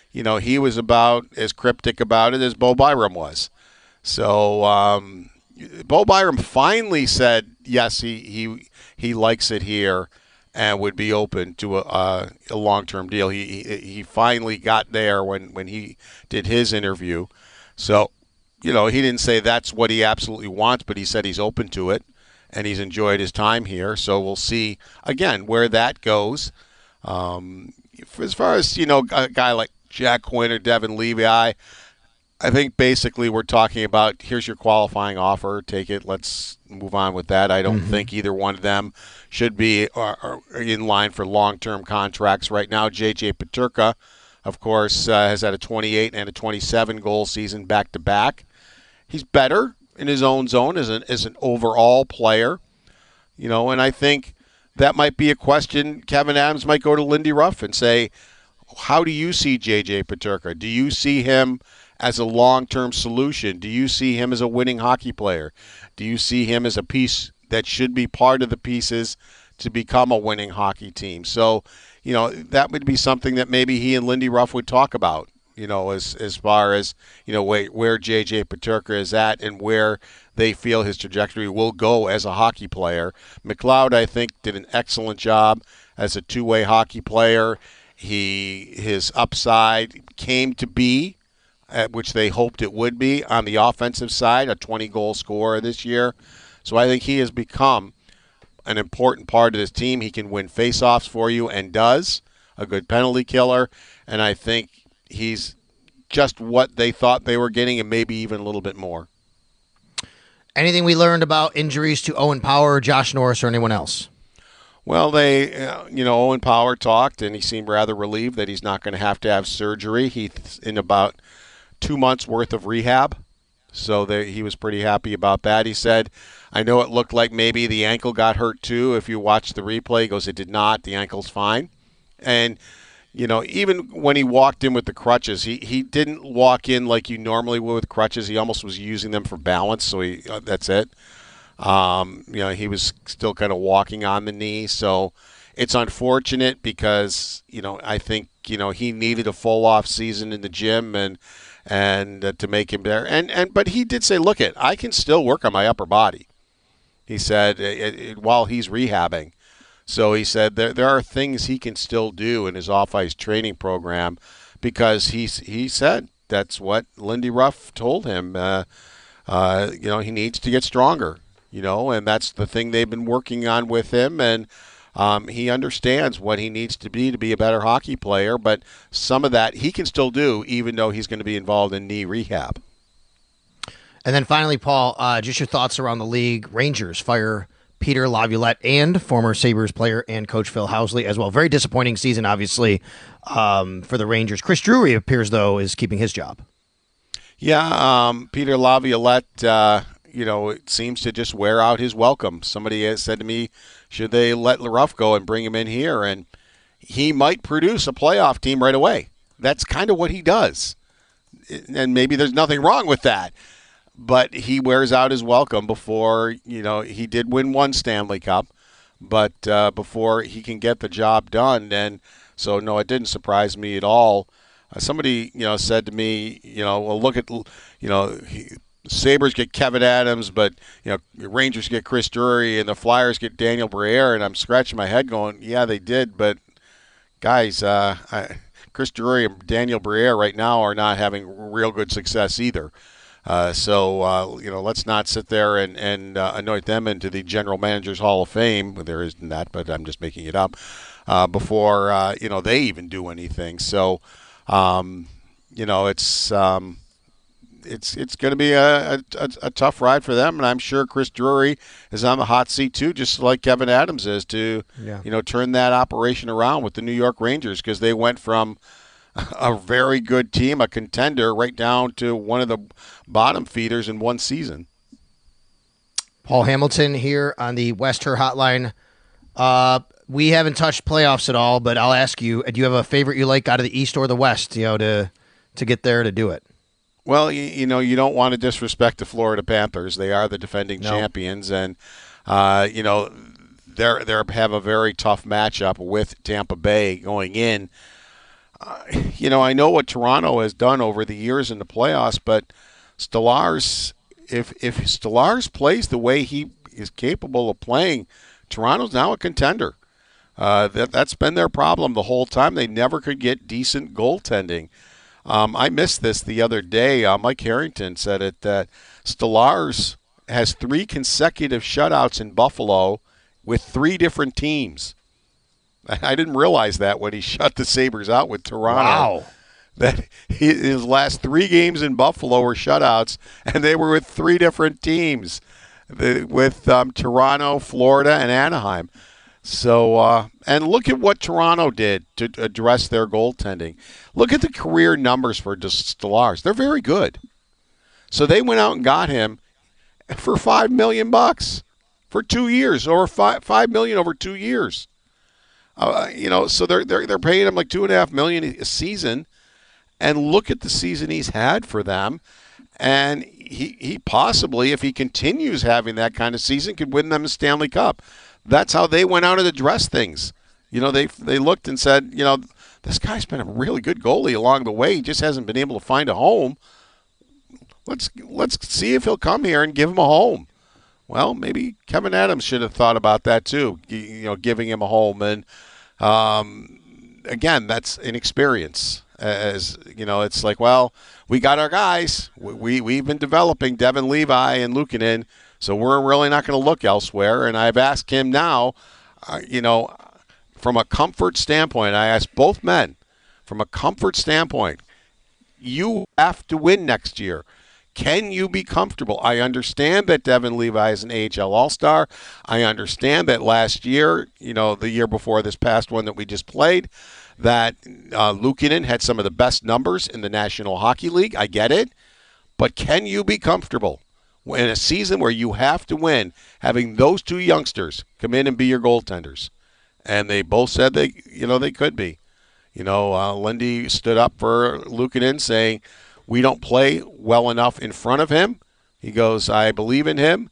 you know, he was about as cryptic about it as Bo Byram was. So um, Bo Byram finally said, yes, he, he he likes it here and would be open to a, a, a long-term deal. He, he he finally got there when, when he did his interview. So, you know, he didn't say that's what he absolutely wants, but he said he's open to it, and he's enjoyed his time here. So we'll see, again, where that goes. Um, as far as, you know, a guy like Jack Quinn or Devin Levi, I, I think basically we're talking about, here's your qualifying offer, take it, let's move on with that. I don't mm-hmm. think either one of them should be or, or in line for long-term contracts right now. J J Peterka, of course, uh, has had a twenty-eight and a twenty-seven goal season back-to-back. He's better in his own zone as an, as an overall player, you know, and I think that might be a question Kevin Adams might go to Lindy Ruff and say, how do you see J J Peterka? Do you see him as a long-term solution? Do you see him as a winning hockey player? Do you see him as a piece that should be part of the pieces to become a winning hockey team? So, you know, that would be something that maybe he and Lindy Ruff would talk about, you know, as as far as, you know, where, where J J Peterka is at and where they feel his trajectory will go as a hockey player. McLeod, I think, did an excellent job as a two-way hockey player. He his upside came to be, at which they hoped it would be, on the offensive side, a twenty-goal scorer this year. So I think he has become an important part of this team. He can win faceoffs for you and does, a good penalty killer, and I think he's just what they thought they were getting and maybe even a little bit more. Anything we learned about injuries to Owen Power, Josh Norris, or anyone else? Well, they, uh, you know, Owen Power talked, and he seemed rather relieved that he's not going to have to have surgery. He's in about two months' worth of rehab, so they, he was pretty happy about that. He said, I know it looked like maybe the ankle got hurt too. If you watch the replay, he goes, it did not. The ankle's fine. And, you know, even when he walked in with the crutches, he, he didn't walk in like you normally would with crutches. He almost was using them for balance, so he uh, that's it. Um, you know, he was still kind of walking on the knee, so it's unfortunate because, you know, I think, you know, he needed a full off season in the gym and and uh, to make him better. And and but he did say, look, it, I can still work on my upper body. He said it, it, while he's rehabbing. So he said there there are things he can still do in his off-ice training program because he's he said that's what Lindy Ruff told him. Uh, uh, you know, he needs to get stronger. You know, and that's the thing they've been working on with him, and um, he understands what he needs to be to be a better hockey player, but some of that he can still do even though he's going to be involved in knee rehab. And then finally, Paul, uh, just your thoughts around the league. Rangers fire Peter Laviolette and former Sabres player and coach Phil Housley as well. Very disappointing season, obviously, um, for the Rangers. Chris Drury appears, though, is keeping his job. Yeah, um, Peter Laviolette, uh, you know, it seems to just wear out his welcome. Somebody has said to me, should they let Ruff go and bring him in here? And he might produce a playoff team right away. That's kind of what he does. And maybe there's nothing wrong with that. But he wears out his welcome before, you know, he did win one Stanley Cup, but uh, before he can get the job done. And so, no, it didn't surprise me at all. Uh, somebody, you know, said to me, you know, well, look at, you know, he, Sabres get Kevin Adams, but, you know, Rangers get Chris Drury and the Flyers get Daniel Briere, and I'm scratching my head going, yeah, they did, but guys, uh, I, Chris Drury and Daniel Briere right now are not having real good success either. Uh, so, uh, you know, let's not sit there and, and uh, anoint them into the General Manager's Hall of Fame. There isn't that, but I'm just making it up, uh, before, uh, you know, they even do anything. So, um, you know, it's um, it's it's going to be a, a, a tough ride for them, and I'm sure Chris Drury is on the hot seat too, just like Kevin Adams is, to, yeah. you know, turn that operation around with the New York Rangers, because they went from a very good team, a contender, right down to one of the bottom feeders in one season. Paul Hamilton here on the West Her Hotline. Uh, we haven't touched playoffs at all, but I'll ask you, do you have a favorite you like out of the East or the West, you know, to to get there to do it? Well, you, you know, you don't want to disrespect the Florida Panthers. They are the defending no. champions, and, uh, you know, they they have a very tough matchup with Tampa Bay going in. uh, you know, I know what Toronto has done over the years in the playoffs, but Stolarz, if if Stolarz plays the way he is capable of playing, Toronto's now a contender. Uh, that that's been their problem the whole time. They never could get decent goaltending. Um, I missed this the other day. Uh, Mike Harrington said it that Stolarz has three consecutive shutouts in Buffalo with three different teams. I didn't realize that when he shut the Sabres out with Toronto. Wow. That his last three games in Buffalo were shutouts, and they were with three different teams, with um, Toronto, Florida, and Anaheim. So, uh, and look at what Toronto did to address their goaltending. Look at the career numbers for Stolarz. They're very good. So they went out and got him for five million bucks for two years, or five five million over two years. Uh, you know, so they're they're they're paying him like two and a half million a season, and look at the season he's had for them, and he he possibly, if he continues having that kind of season, could win them a Stanley Cup. That's how they went out and addressed things. You know, they they looked and said, you know, this guy's been a really good goalie along the way. He just hasn't been able to find a home. Let's let's see if he'll come here and give him a home. Well, maybe Kevin Adams should have thought about that too. You know, giving him a home. And um, again, that's inexperience. As you know, it's like, well, we got our guys. We, we we've been developing Devin Levi and Luukkonen, so we're really not going to look elsewhere. And I've asked him now, uh, you know, from a comfort standpoint, I asked both men, from a comfort standpoint, you have to win next year. Can you be comfortable? I understand that Devin Levi is an A H L All-Star. I understand that last year, you know, the year before this past one that we just played, that uh, Luukkonen had some of the best numbers in the National Hockey League. I get it. But can you be comfortable in a season where you have to win, having those two youngsters come in and be your goaltenders? And they both said they, you know, they could be. You know, uh, Lindy stood up for Luukkonen saying, we don't play well enough in front of him. He goes, I believe in him.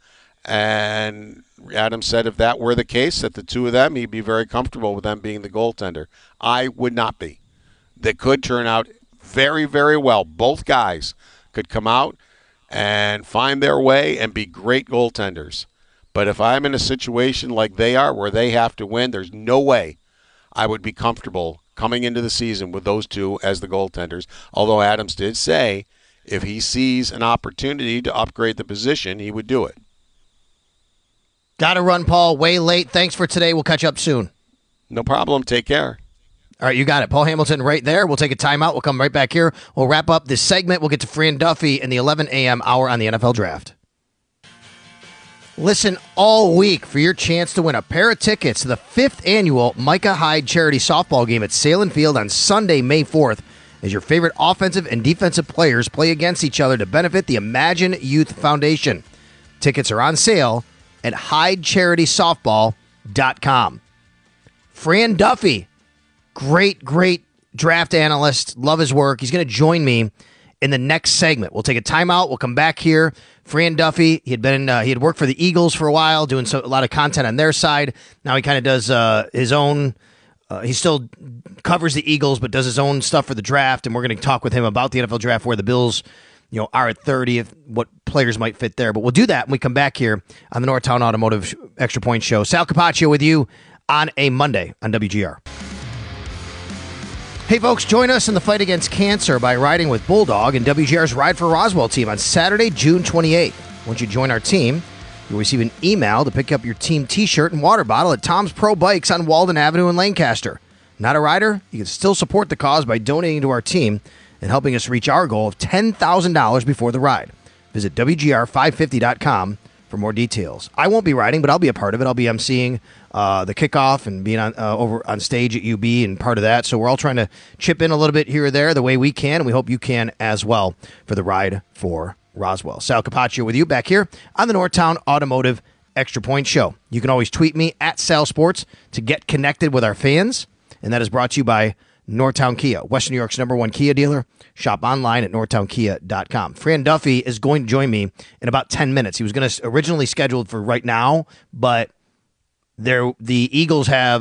And Adam said if that were the case, that the two of them, he'd be very comfortable with them being the goaltender. I would not be. They could turn out very, very well. Both guys could come out and find their way and be great goaltenders. But if I'm in a situation like they are where they have to win, there's no way I would be comfortable coming into the season with those two as the goaltenders. Although Adams did say if he sees an opportunity to upgrade the position, he would do it. Got to run, Paul. Way late. Thanks for today. We'll catch up soon. No problem. Take care. All right, you got it. Paul Hamilton right there. We'll take a timeout. We'll come right back here. We'll wrap up this segment. We'll get to Fran Duffy in the eleven a.m. hour on the N F L Draft. Listen all week for your chance to win a pair of tickets to the fifth annual Micah Hyde charity softball game at Salem Field on Sunday, May fourth, as your favorite offensive and defensive players play against each other to benefit the Imagine Youth Foundation. Tickets are on sale at hyde charity softball dot com. Fran Duffy, great, great draft analyst. Love his work. He's going to join me in the next segment. We'll take a timeout. We'll come back here. Fran Duffy, he had been uh, he had worked for the Eagles for a while, doing so, a lot of content on their side. Now he kind of does uh, his own. Uh, he still covers the Eagles, but does his own stuff for the draft. And we're going to talk with him about the N F L draft, where the Bills, you know, are at thirty, if, what players might fit there. But we'll do that when we come back here on the Northtown Automotive Extra Point Show. Sal Capaccio with you on a Monday on W G R. Hey, folks, join us in the fight against cancer by riding with Bulldog and W G R's Ride for Roswell team on Saturday, June twenty-eighth. Once you join our team, you'll receive an email to pick up your team T-shirt and water bottle at Tom's Pro Bikes on Walden Avenue in Lancaster. Not a rider? You can still support the cause by donating to our team and helping us reach our goal of ten thousand dollars before the ride. Visit W G R five fifty dot com for more details. I won't be riding, but I'll be a part of it. I'll be emceeing uh, the kickoff and being on uh, over on stage at U B and part of that. So we're all trying to chip in a little bit here or there the way we can, and we hope you can as well for the Ride for Roswell. Sal Capaccio with you back here on the Northtown Automotive Extra Point Show. You can always tweet me at Sal Sports to get connected with our fans, and that is brought to you by Northtown Kia, Western New York's number one Kia dealer. Shop online at northtown kia dot com. Fran Duffy is going to join me in about ten minutes. He was going to originally scheduled for right now, but there the Eagles have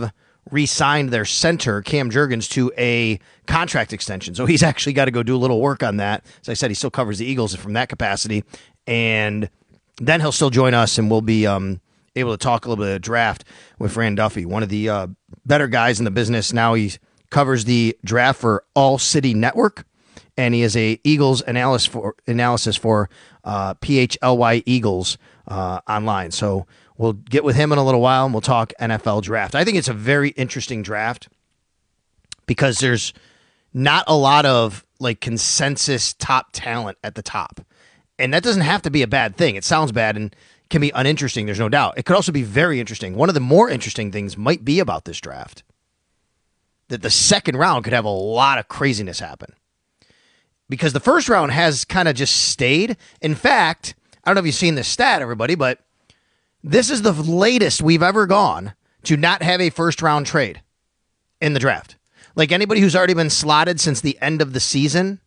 re-signed their center, Cam Jurgens, to a contract extension. So he's actually got to go do a little work on that. As I said, he still covers the Eagles from that capacity. And then he'll still join us, and we'll be um, able to talk a little bit of draft with Rand Duffy, one of the uh, better guys in the business. Now he covers the draft for All City Network, and he is a Eagles analysis for, analysis for uh, P H L Y Eagles uh, online. So we'll get with him in a little while, and we'll talk N F L draft. I think it's a very interesting draft because there's not a lot of like consensus top talent at the top. And that doesn't have to be a bad thing. It sounds bad and can be uninteresting, there's no doubt. It could also be very interesting. One of the more interesting things might be about this draft that the second round could have a lot of craziness happen. Because the first round has kind of just stayed. In fact, I don't know if you've seen this stat, everybody, but this is the latest we've ever gone to not have a first round trade in the draft. Like anybody who's already been slotted since the end of the season,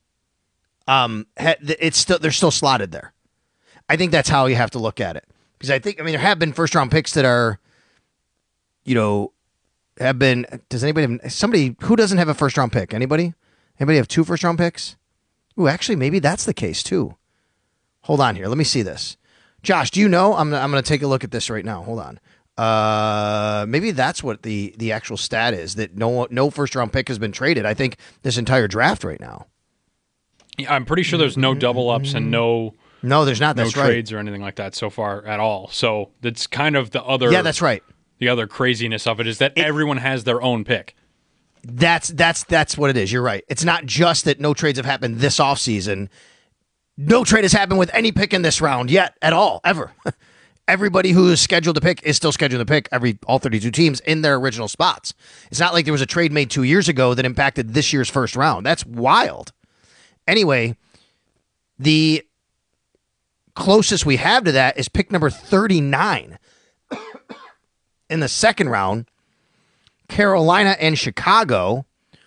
um, it's still they're still slotted there. I think that's how you have to look at it. Because I think, I mean, there have been first round picks that are, you know, have been, does anybody have, somebody, who doesn't have a first round pick? Anybody? Anybody have two first round picks? Ooh, actually, maybe that's the case too. Hold on here. Let me see this. Josh, do you know? I'm, I'm going to take a look at this right now. Hold on. Uh, maybe that's what the, the actual stat is, that no no first round pick has been traded. I think this entire draft right now. Yeah, I'm pretty sure there's no double ups and no no, there's not. No that's trades right. or anything like that so far at all. So that's kind of the other. Yeah, that's right. The other craziness of it is that it, everyone has their own pick. That's that's that's what it is. You're right. It's not just that no trades have happened this offseason. No trade has happened with any pick in this round yet at all, ever. Everybody who is scheduled to pick is still scheduled to pick every all thirty-two teams in their original spots. It's not like there was a trade made two years ago that impacted this year's first round. That's wild. Anyway, the closest we have to that is pick number thirty-nine in the second round. Carolina and Chicago,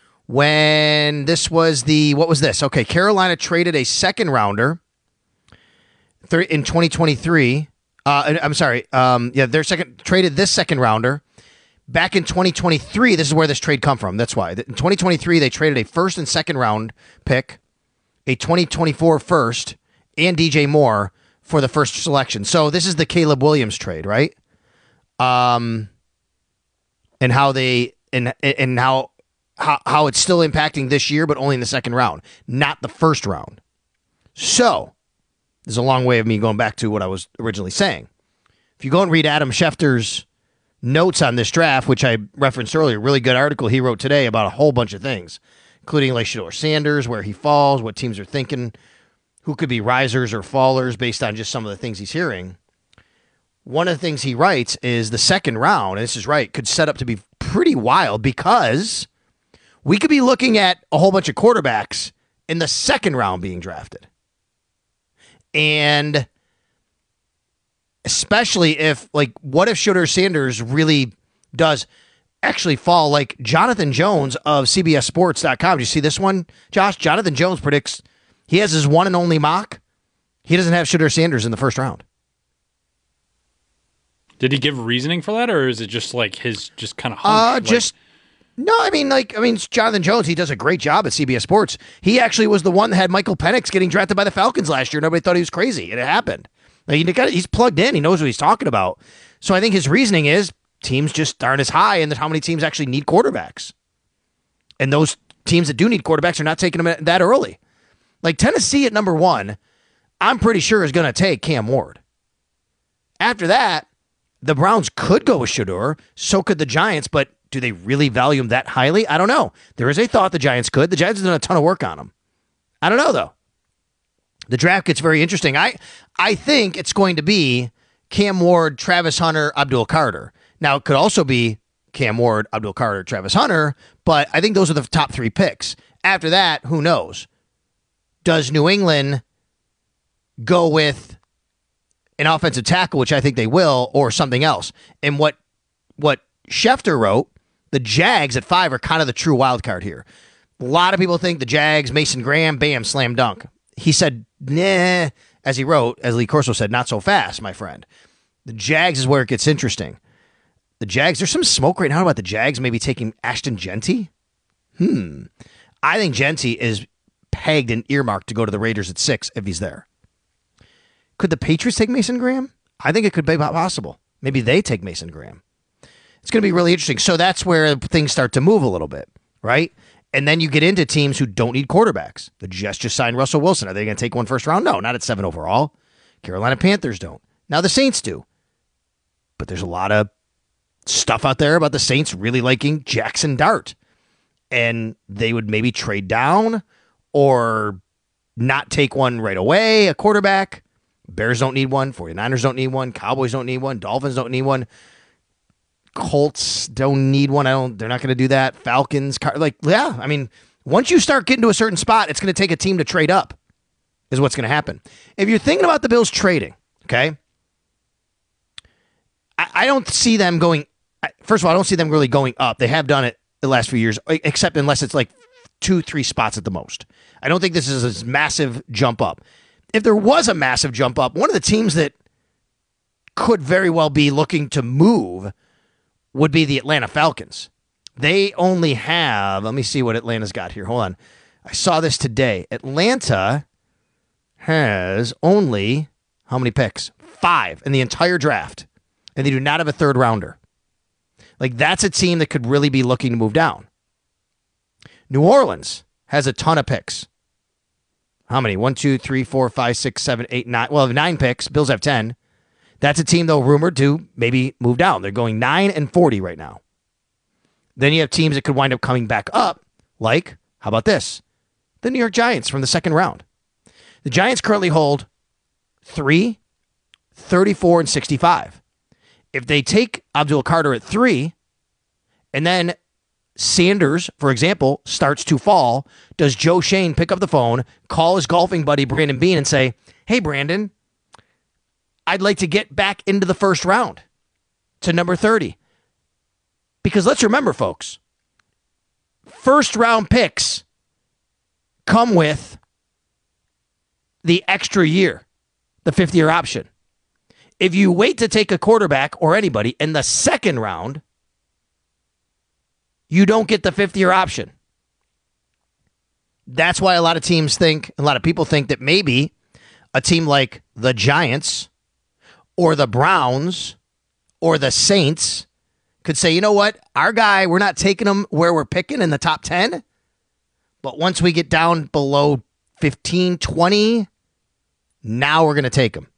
when this was the, what was this? Okay, Carolina traded a second rounder in twenty twenty-three. Uh, I'm sorry. Um, yeah, their second traded this second rounder back in twenty twenty-three. This is where this trade come from. That's why. In twenty twenty-three, they traded a first and second round pick, a twenty twenty-four first, and D J Moore for the first selection. So this is the Caleb Williams trade, right? Um, and how they and and how how how it's still impacting this year, but only in the second round, not the first round. So there's a long way of me going back to what I was originally saying. If you go and read Adam Schefter's notes on this draft, which I referenced earlier, really good article he wrote today about a whole bunch of things, including like Shedeur Sanders, where he falls, what teams are thinking, who could be risers or fallers based on just some of the things he's hearing. One of the things he writes is the second round, and this is right, could set up to be pretty wild because we could be looking at a whole bunch of quarterbacks in the second round being drafted. And especially if, like, what if Shedeur Sanders really does actually fall like Jonathan Jones of C B S Sports dot com? Do you see this one, Josh? Jonathan Jones predicts he has his one and only mock. He doesn't have Shedeur Sanders in the first round. Did he give reasoning for that, or is it just like his just kind of hunch? Uh, like, just no. I mean, like, I mean, Jonathan Jones. He does a great job at C B S Sports. He actually was the one that had Michael Penix getting drafted by the Falcons last year. Nobody thought he was crazy, and it happened. Like, he got, he's plugged in. He knows what he's talking about. So I think his reasoning is teams just aren't as high, and how many teams actually need quarterbacks, and those teams that do need quarterbacks are not taking them that early. Like Tennessee at number one, I'm pretty sure is going to take Cam Ward. After that, the Browns could go with Shedeur, so could the Giants, but do they really value him that highly? I don't know. There is a thought the Giants could. The Giants have done a ton of work on him. I don't know, though. The draft gets very interesting. I I think it's going to be Cam Ward, Travis Hunter, Abdul Carter. Now, it could also be Cam Ward, Abdul Carter, Travis Hunter, but I think those are the top three picks. After that, who knows? Does New England go with an offensive tackle, which I think they will, or something else? And what what Schefter wrote, the Jags at five are kind of the true wild card here. A lot of people think the Jags, Mason Graham, bam, slam dunk. He said, nah, as he wrote, as Lee Corso said, not so fast, my friend. The Jags is where it gets interesting. The Jags, there's some smoke right now about the Jags maybe taking Ashton Genty. Hmm. I think Genty is pegged and earmarked to go to the Raiders at six if he's there. Could the Patriots take Mason Graham? I think it could be possible. Maybe they take Mason Graham. It's going to be really interesting. So that's where things start to move a little bit, right? And then you get into teams who don't need quarterbacks. The Jets just signed Russell Wilson. Are they going to take one first round? No, not at seven overall. Carolina Panthers don't. Now the Saints do. But there's a lot of stuff out there about the Saints really liking Jackson Dart. And they would maybe trade down or not take one right away, a quarterback. Bears don't need one. 49ers don't need one. Cowboys don't need one. Dolphins don't need one. Colts don't need one. I don't. They're not going to do that. Falcons, like, yeah. I mean, once you start getting to a certain spot, it's going to take a team to trade up is what's going to happen. If you're thinking about the Bills trading, okay, I, I don't see them going. First of all, I don't see them really going up. They have done it the last few years, except unless it's like two, three spots at the most. I don't think this is a massive jump up. If there was a massive jump up, one of the teams that could very well be looking to move would be the Atlanta Falcons. They only have, let me see what Atlanta's got here. Hold on. I saw this today. Atlanta has only, how many picks? Five in the entire draft. And they do not have a third rounder. Like, that's a team that could really be looking to move down. New Orleans has a ton of picks. How many? One, two, three, four, five, six, seven, eight, nine. Well, nine picks. Bills have ten. That's a team, though, rumored to maybe move down. They're going nine and forty right now. Then you have teams that could wind up coming back up, like, how about this? The New York Giants from the second round. The Giants currently hold three, thirty-four, and sixty-five. If they take Abdul Carter at three, and then Sanders, for example, starts to fall, does Joe Shane pick up the phone, call his golfing buddy Brandon Beane and say, hey, Brandon, I'd like to get back into the first round to number thirty. Because let's remember, folks, first round picks come with the extra year, the fifth year option. If you wait to take a quarterback or anybody in the second round, you don't get the fifth year option. That's why a lot of teams think, a lot of people think that maybe a team like the Giants or the Browns or the Saints could say, you know what, our guy, we're not taking him where we're picking in the top ten, but once we get down below fifteen, twenty, now we're going to take him.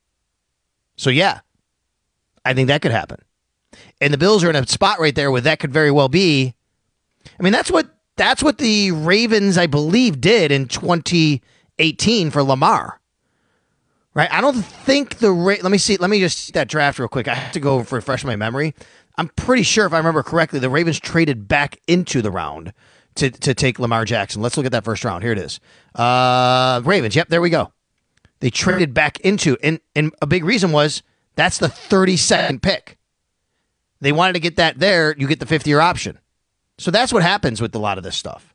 So yeah, I think that could happen. And the Bills are in a spot right there where that could very well be. I mean, that's what that's what the Ravens, I believe, did in twenty eighteen for Lamar. Right? I don't think the Ra- let me see. Let me just see that draft real quick. I have to go refresh my memory. I'm pretty sure, if I remember correctly, the Ravens traded back into the round to to take Lamar Jackson. Let's look at that first round. Here it is. Uh, Ravens. Yep, there we go. They traded back into, and and a big reason was that's the thirty-second pick. They wanted to get that there. You get the fifth year option. So that's what happens with a lot of this stuff.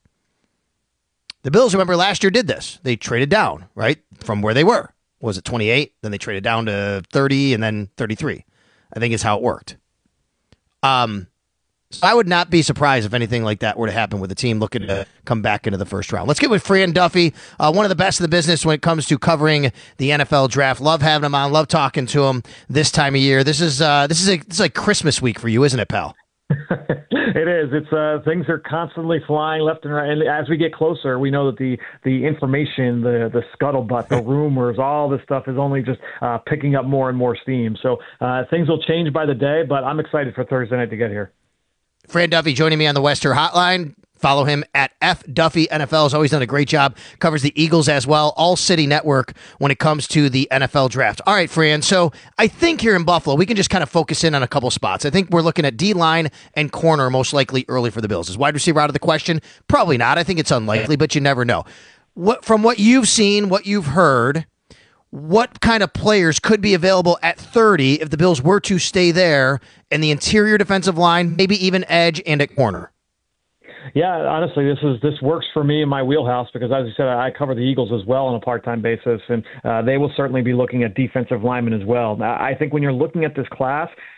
The Bills, remember, last year did this. They traded down, right, from where they were. Was it twenty-eight? Then they traded down to thirty and then thirty-three. I think is how it worked. Um, so I would not be surprised if anything like that were to happen with a team looking to come back into the first round. Let's get with Fran Duffy, uh, one of the best in the business when it comes to covering the N F L draft. Love having him on. Love talking to him this time of year. This is uh, this is a, this is like Christmas week for you, isn't it, pal? It is. It's uh, things are constantly flying left and right, and as we get closer, we know that the the information, the the scuttlebutt, the rumors, all this stuff is only just uh, picking up more and more steam. So uh, things will change by the day, but I'm excited for Thursday night to get here. Fran Duffy joining me on the Wester Hotline. Follow him at F Duffy N F L. Has always done a great job. Covers the Eagles as well. All City Network when it comes to the N F L draft. All right, Fran. So I think here in Buffalo, we can just kind of focus in on a couple spots. I think we're looking at D-line and corner most likely early for the Bills. Is wide receiver out of the question? Probably not. I think it's unlikely, but you never know. What from what you've seen, what you've heard, what kind of players could be available at thirty if the Bills were to stay there in the interior defensive line, maybe even edge and at corner? Yeah, honestly, this is this works for me in my wheelhouse because, as you said, I cover the Eagles as well on a part-time basis, and uh, they will certainly be looking at defensive linemen as well. I think when you're looking at this class,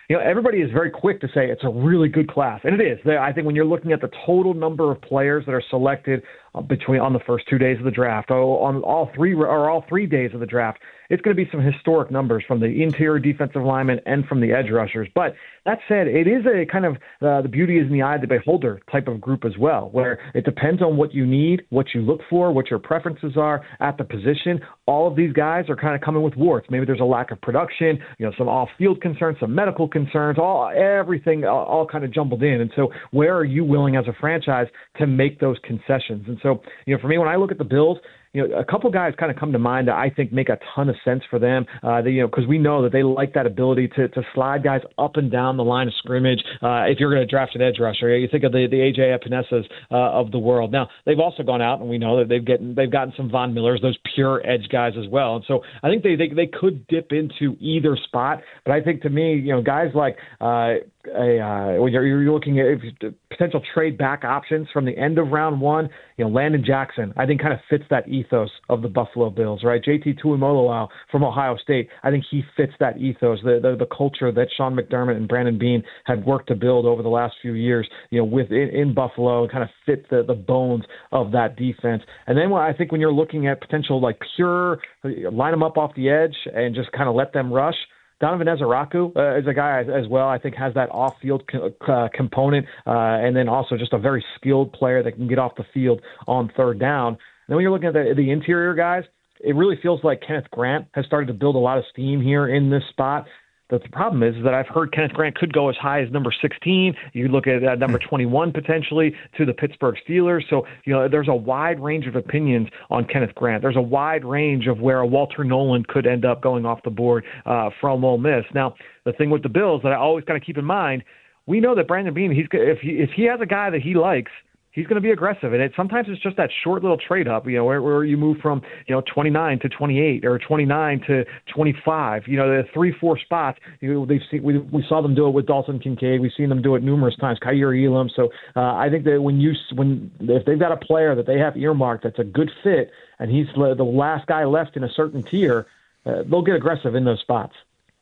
you know, everybody is very quick to say it's a really good class, and it is. I think when you're looking at the total number of players that are selected uh, between on the first two days of the draft, oh, on all three or all three days of the draft, it's going to be some historic numbers from the interior defensive linemen and from the edge rushers. But that said, it is a kind of uh, the beauty is in the eye of the beholder type of group as well, where it depends on what you need, what you look for, what your preferences are at the position. All of these guys are kind of coming with warts. Maybe there's a lack of production, you know, some off-field concerns, some medical concerns, all everything all, all kind of jumbled in. And so where are you willing as a franchise to make those concessions? And so, you know, for me, when I look at the Bills, you know, a couple guys kind of come to mind that I think make a ton of sense for them. Uh, they, you know, because we know that they like that ability to to slide guys up and down the line of scrimmage. Uh, if you're going to draft an edge rusher, you think of the the A J Epinezas uh, of the world. Now they've also gone out, and we know that they've gotten they've gotten some Von Millers, those pure edge guys as well. And so I think they they, they could dip into either spot. But I think to me, you know, guys like uh, a uh, when you're, you're looking at potential trade back options from the end of round one, you know, Landon Jackson, I think kind of fits that ethos of the Buffalo Bills, right? J T Tuimoloau from Ohio State, I think he fits that ethos, the, the the culture that Sean McDermott and Brandon Beane have worked to build over the last few years, you know, with in, in Buffalo, and kind of fit the, the bones of that defense. And then when, I think when you're looking at potential like pure, line them up off the edge and just kind of let them rush, Donovan Ezeraku uh, is a guy as, as well, I think has that off-field co- uh, component, uh, and then also just a very skilled player that can get off the field on third down. And then when you're looking at the, the interior guys, it really feels like Kenneth Grant has started to build a lot of steam here in this spot. But the problem is that I've heard Kenneth Grant could go as high as number sixteen. You look at uh, number twenty-one potentially to the Pittsburgh Steelers. So, you know, there's a wide range of opinions on Kenneth Grant. There's a wide range of where a Walter Nolan could end up going off the board uh, from Ole Miss. Now, the thing with the Bills that I always kind of keep in mind, we know that Brandon Beane, he's if he, if he has a guy that he likes, he's going to be aggressive. And it sometimes it's just that short little trade up, you know, where, where you move from, you know, twenty-nine to twenty-eight or twenty-nine to twenty-five, you know, the three, four spots. You know, they've seen, we, we saw them do it with Dalton Kincaid. We've seen them do it numerous times, Kaiir Elam. So uh, I think that when you, when, if they've got a player that they have earmarked that's a good fit and he's the last guy left in a certain tier, uh, they'll get aggressive in those spots.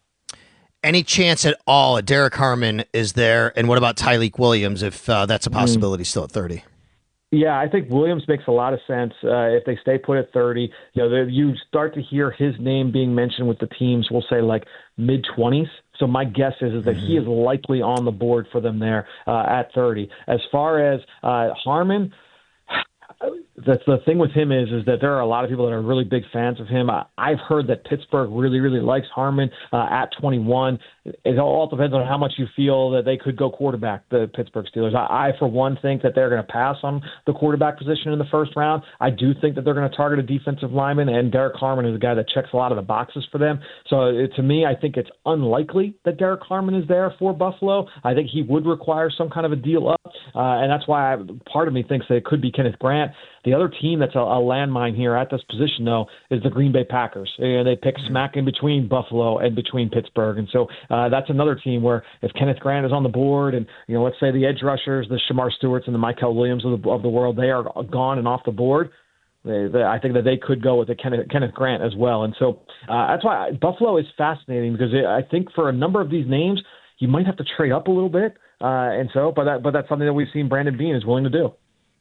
Any chance at all that Derek Harmon is there? And what about Tyleik Williams, if uh, that's a possibility mm. still at thirty? Yeah, I think Williams makes a lot of sense uh, if they stay put at thirty. You know, you start to hear his name being mentioned with the teams, we'll say like mid-twenties. So my guess is, is that mm-hmm. he is likely on the board for them there uh, at thirty. As far as uh, Harmon, that's the thing with him is is that there are a lot of people that are really big fans of him. I, I've heard that Pittsburgh really, really likes Harmon uh, at twenty-one. It all depends on how much you feel that they could go quarterback, the Pittsburgh Steelers. I, I for one, think that they're going to pass on the quarterback position in the first round. I do think that they're going to target a defensive lineman, and Derek Harmon is a guy that checks a lot of the boxes for them. So it, to me, I think it's unlikely that Derek Harmon is there for Buffalo. I think he would require some kind of a deal up, uh, and that's why I, part of me thinks that it could be Kenneth Grant. The other team that's a, a landmine here at this position, though, is the Green Bay Packers. And they pick smack in between Buffalo and between Pittsburgh. And so uh, that's another team where if Kenneth Grant is on the board and, you know, let's say the edge rushers, the Shamar Stewarts and the Michael Williams of the, of the world, they are gone and off the board, They, they, I think that they could go with the Kenneth, Kenneth Grant as well. And so uh, that's why I, Buffalo is fascinating because it, I think for a number of these names, you might have to trade up a little bit. Uh, and so, but that, but that's something that we've seen Brandon Beane is willing to do.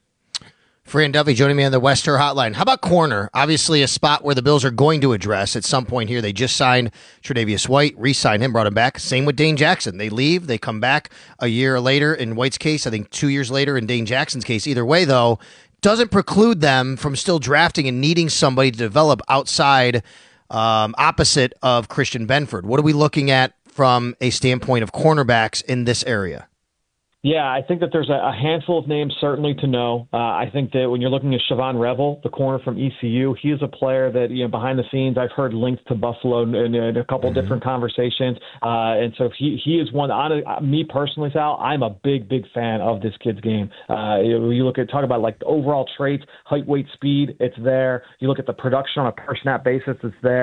Fran Duffy joining me on the Wester Hotline. How about corner? Obviously a spot where the Bills are going to address at some point here. They just signed Tre'Davious White, re-signed him, brought him back. Same with Dane Jackson. They leave, they come back a year later in White's case, I think two years later in Dane Jackson's case. Either way, though, doesn't preclude them from still drafting and needing somebody to develop outside, um, opposite of Christian Benford. What are we looking at from a standpoint of cornerbacks in this area? Yeah, I think that there's a handful of names certainly to know. Uh, I think that when you're looking at Siobhan Revel, the corner from E C U, he is a player that, you know, behind the scenes, I've heard linked to Buffalo in, in a couple mm-hmm. different conversations. Uh, and so he he is one, on a, me personally, Sal, I'm a big, big fan of this kid's game. Uh, you look at, talk about like the overall traits, height, weight, speed, it's there. You look at the production on a per snap basis, it's there.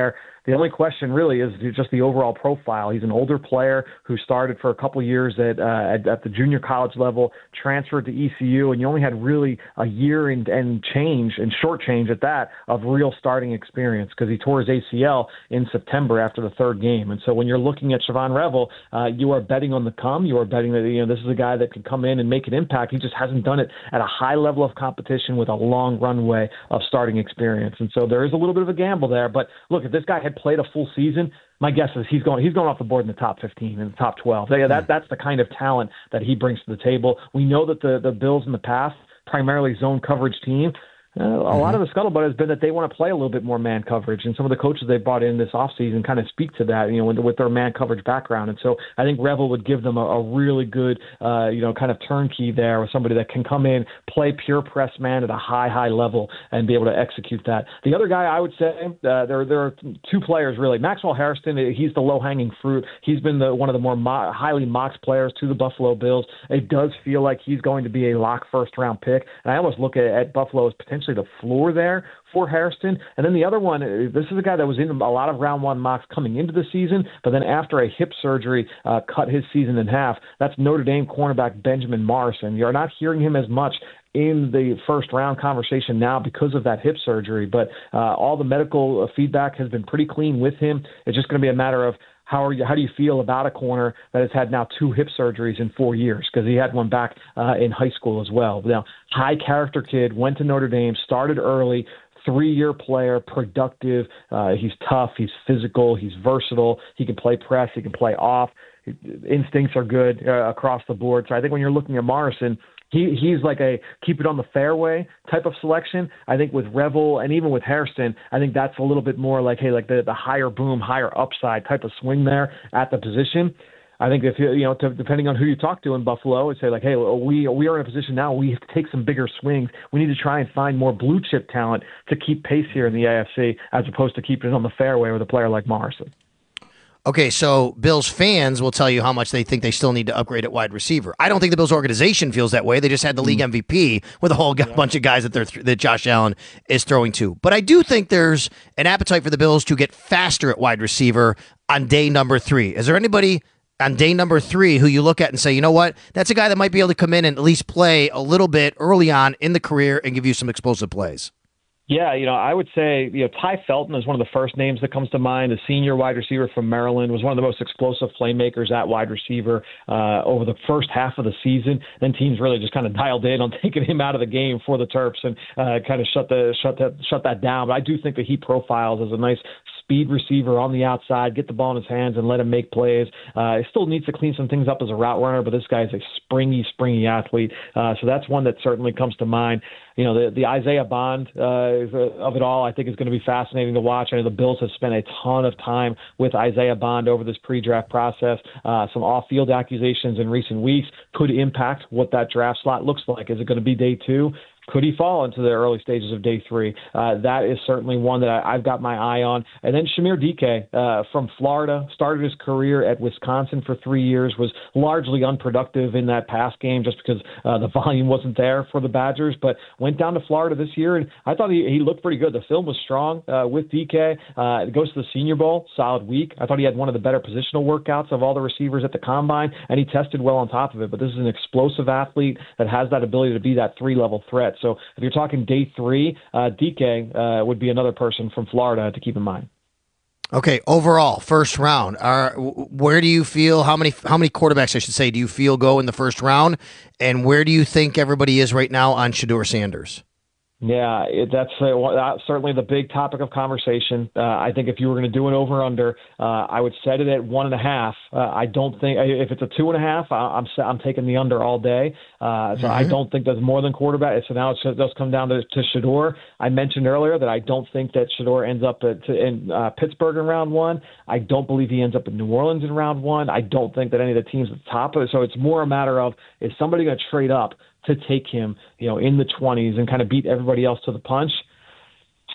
The only question really is just the overall profile. He's an older player who started for a couple years at, uh, at at the junior college level, transferred to E C U, and you only had really a year and, and change, and short change at that, of real starting experience because he tore his A C L in September after the third game. And so when you're looking at Siobhan Revel, uh, you are betting on the come. You are betting that you know this is a guy that can come in and make an impact. He just hasn't done it at a high level of competition with a long runway of starting experience. And so there is a little bit of a gamble there. But look, if this guy had played a full season, my guess is he's going he's going off the board in the top fifteen, in the top twelve. That, that that's the kind of talent that he brings to the table. We know that the the Bills in the past, primarily zone coverage team, Uh, a mm-hmm. lot of the scuttlebutt has been that they want to play a little bit more man coverage, and some of the coaches they brought in this offseason kind of speak to that, you know, with, with their man coverage background. And so I think Revel would give them a, a really good, uh, you know, kind of turnkey there with somebody that can come in, play pure press man at a high, high level and be able to execute that. The other guy I would say, uh, there, there are two players really. Maxwell Hairston, he's the low-hanging fruit. He's been the, one of the more mo- highly mocked players to the Buffalo Bills. It does feel like he's going to be a lock first-round pick, and I almost look at, at Buffalo as potentially the floor there for Hairston. And then the other one, this is a guy that was in a lot of round one mocks coming into the season, but then after a hip surgery uh, cut his season in half. That's Notre Dame cornerback Benjamin Morrison. You're not hearing him as much in the first round conversation now because of that hip surgery, but uh, all the medical feedback has been pretty clean with him. It's just going to be a matter of How are you? How do you feel about a corner that has had now two hip surgeries in four years? Because he had one back uh, in high school as well. Now, high character kid, went to Notre Dame, started early, three-year player, productive. Uh, he's tough. He's physical. He's versatile. He can play press. He can play off. Instincts are good uh, across the board. So I think when you're looking at Morrison, He he's like a keep it on the fairway type of selection. I think with Revel and even with Hairston, I think that's a little bit more like, hey, like the, the higher boom, higher upside type of swing there at the position. I think if you, you know, to, depending on who you talk to in Buffalo, and say like, hey, we we are in a position now, we have to take some bigger swings. We need to try and find more blue chip talent to keep pace here in the A F C, as opposed to keeping it on the fairway with a player like Morrison. Okay, so Bills fans will tell you how much they think they still need to upgrade at wide receiver. I don't think the Bills organization feels that way. They just had the league M V P with a whole yeah. bunch of guys that they're th- that Josh Allen is throwing to. But I do think there's an appetite for the Bills to get faster at wide receiver on day number three. Is there anybody on day number three who you look at and say, you know what, that's a guy that might be able to come in and at least play a little bit early on in the career and give you some explosive plays? Yeah, you know, I would say, you know, Ty Felton is one of the first names that comes to mind. The senior wide receiver from Maryland, was one of the most explosive playmakers at wide receiver uh, over the first half of the season. Then teams really just kind of dialed in on taking him out of the game for the Terps and uh, kind of shut the shut that shut that down. But I do think that he profiles as a nice speed receiver on the outside, get the ball in his hands and let him make plays. Uh, he still needs to clean some things up as a route runner, but this guy is a springy, springy athlete. Uh, so that's one that certainly comes to mind. You know, the, the Isaiah Bond uh, of it all, I think, is going to be fascinating to watch. I know the Bills have spent a ton of time with Isaiah Bond over this pre-draft process. Uh, some off-field accusations in recent weeks could impact what that draft slot looks like. Is it going to be day two? Could he fall into the early stages of day three? Uh, that is certainly one that I, I've got my eye on. And then Shamir Dike uh, from Florida, started his career at Wisconsin for three years, was largely unproductive in that pass game just because uh, the volume wasn't there for the Badgers, but went down to Florida this year, and I thought he, he looked pretty good. The film was strong uh, with Dike. Uh, goes to the Senior Bowl, solid week. I thought he had one of the better positional workouts of all the receivers at the Combine, and he tested well on top of it. But this is an explosive athlete that has that ability to be that three-level threat. So if you're talking day three, uh, Dike uh, would be another person from Florida to keep in mind. Okay, overall, first round. Are, where do you feel, how many how many quarterbacks, I should say, do you feel go in the first round? And where do you think everybody is right now on Shedeur Sanders? Yeah, it, that's uh, uh, certainly the big topic of conversation. Uh, I think if you were going to do an over-under, uh, I would set it at one and a half. Uh, I don't think if it's a two and a half, I, I'm I'm taking the under all day. Uh, so mm-hmm. I don't think there's more than quarterback. So now it does come down to, to Shedeur. I mentioned earlier that I don't think that Shedeur ends up at, in uh, Pittsburgh in round one. I don't believe he ends up in New Orleans in round one. I don't think that any of the teams at the top of it. So it's more a matter of, is somebody going to trade up to take him, you know, in the twenties and kind of beat everybody else to the punch?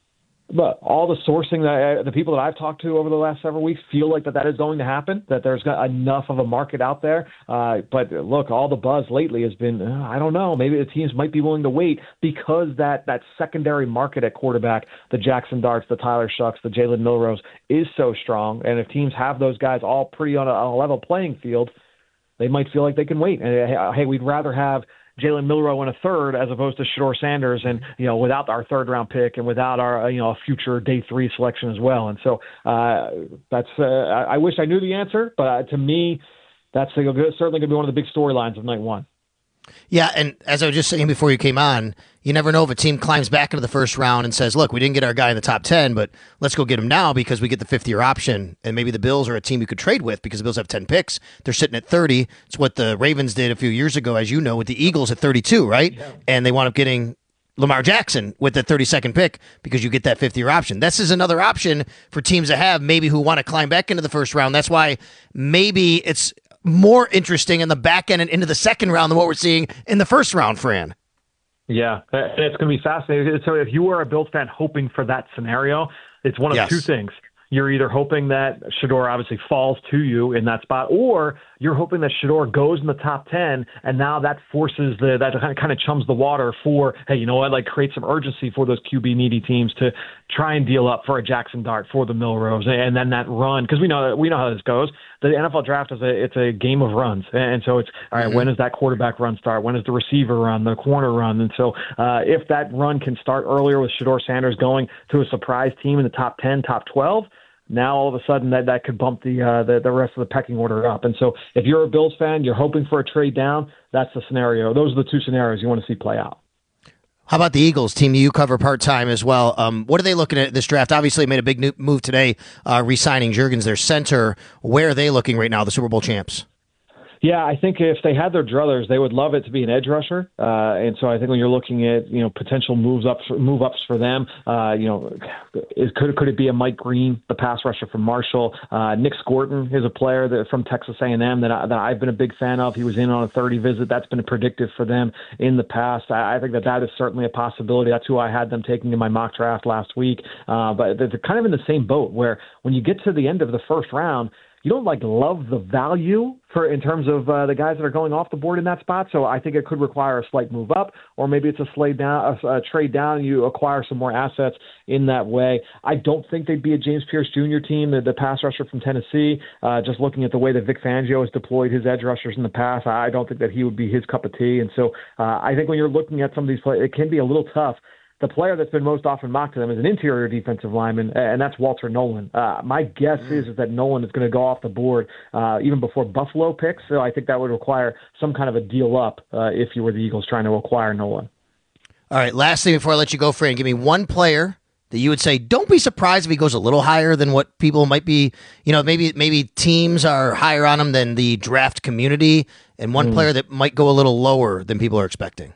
But all the sourcing that I, the people that I've talked to over the last several weeks feel like that that is going to happen, that there's got enough of a market out there. Uh, but look, all the buzz lately has been, uh, I don't know, maybe the teams might be willing to wait because that, that secondary market at quarterback, the Jackson Darts, the Tyler Shucks, the Jalen Milrose is so strong. And if teams have those guys all pretty on a, on a level playing field, they might feel like they can wait. And hey, we'd rather have Jalen Milroe in a third as opposed to Shedeur Sanders, and you know, without our third round pick and without our you know future day three selection as well. And so uh, that's uh, I wish I knew the answer, but uh, to me, that's uh, certainly going to be one of the big storylines of night one. Yeah, and as I was just saying before you came on, you never know if a team climbs back into the first round and says, look, we didn't get our guy in the top ten, but let's go get him now because we get the fifth-year option, and maybe the Bills are a team you could trade with because the Bills have ten picks. They're sitting at thirty. It's what the Ravens did a few years ago, as you know, with the Eagles at thirty-two, right? Yeah. And they wound up getting Lamar Jackson with the thirty-second pick because you get that fifth-year option. This is another option for teams to have maybe who want to climb back into the first round. That's why maybe it's more interesting in the back end and into the second round than what we're seeing in the first round, Fran. Yeah, and it's going to be fascinating. So if you were a Bills fan hoping for that scenario, it's one of yes. two things. You're either hoping that Shedeur obviously falls to you in that spot, or you're hoping that Shedeur goes in the top ten, and now that forces the that kind of chums the water for, hey, you know what, like create some urgency for those Q B needy teams to try and deal up for a Jackson Dart, for the Milrose, and then that run, because we know we know how this goes. The N F L draft is a it's a game of runs, and so it's all right. Mm-hmm. When does that quarterback run start? When does the receiver run? The corner run? And so uh, if that run can start earlier with Shedeur Sanders going to a surprise team in the top ten, top twelve. Now all of a sudden that, that could bump the, uh, the the rest of the pecking order up. And so if you're a Bills fan, you're hoping for a trade down, that's the scenario. Those are the two scenarios you want to see play out. How about the Eagles, team you cover part-time as well? Um, what are they looking at this draft? Obviously, they made a big move today, uh, re-signing Juergens, their center. Where are they looking right now, the Super Bowl champs? Yeah, I think if they had their druthers, they would love it to be an edge rusher. Uh, and so I think when you're looking at, you know, potential moves up, move ups for them, uh, you know, is, could could it be a Mike Green, the pass rusher from Marshall? Uh, Nick Scorton is a player that from Texas A and M that, I, that I've been a big fan of. He was in on a thirty visit. That's been predictive for them in the past. I, I think that that is certainly a possibility. That's who I had them taking in my mock draft last week. Uh, but they're kind of in the same boat where when you get to the end of the first round, you don't like love the value for in terms of uh, the guys that are going off the board in that spot. So I think it could require a slight move up, or maybe it's a slade down, a, a trade down, and you acquire some more assets in that way. I don't think they'd be a James Pierce Junior team, the, the pass rusher from Tennessee. Uh, just looking at the way that Vic Fangio has deployed his edge rushers in the past, I don't think that he would be his cup of tea. And so uh, I think when you're looking at some of these plays, it can be a little tough. The player that's been most often mocked to them is an interior defensive lineman, and that's Walter Nolan. Uh, my guess is, is that Nolan is going to go off the board uh, even before Buffalo picks, so I think that would require some kind of a deal up uh, if you were the Eagles trying to acquire Nolan. All right, last thing before I let you go, Fran, give me one player that you would say, don't be surprised if he goes a little higher than what people might be, you know, maybe maybe teams are higher on him than the draft community, and one mm. player that might go a little lower than people are expecting.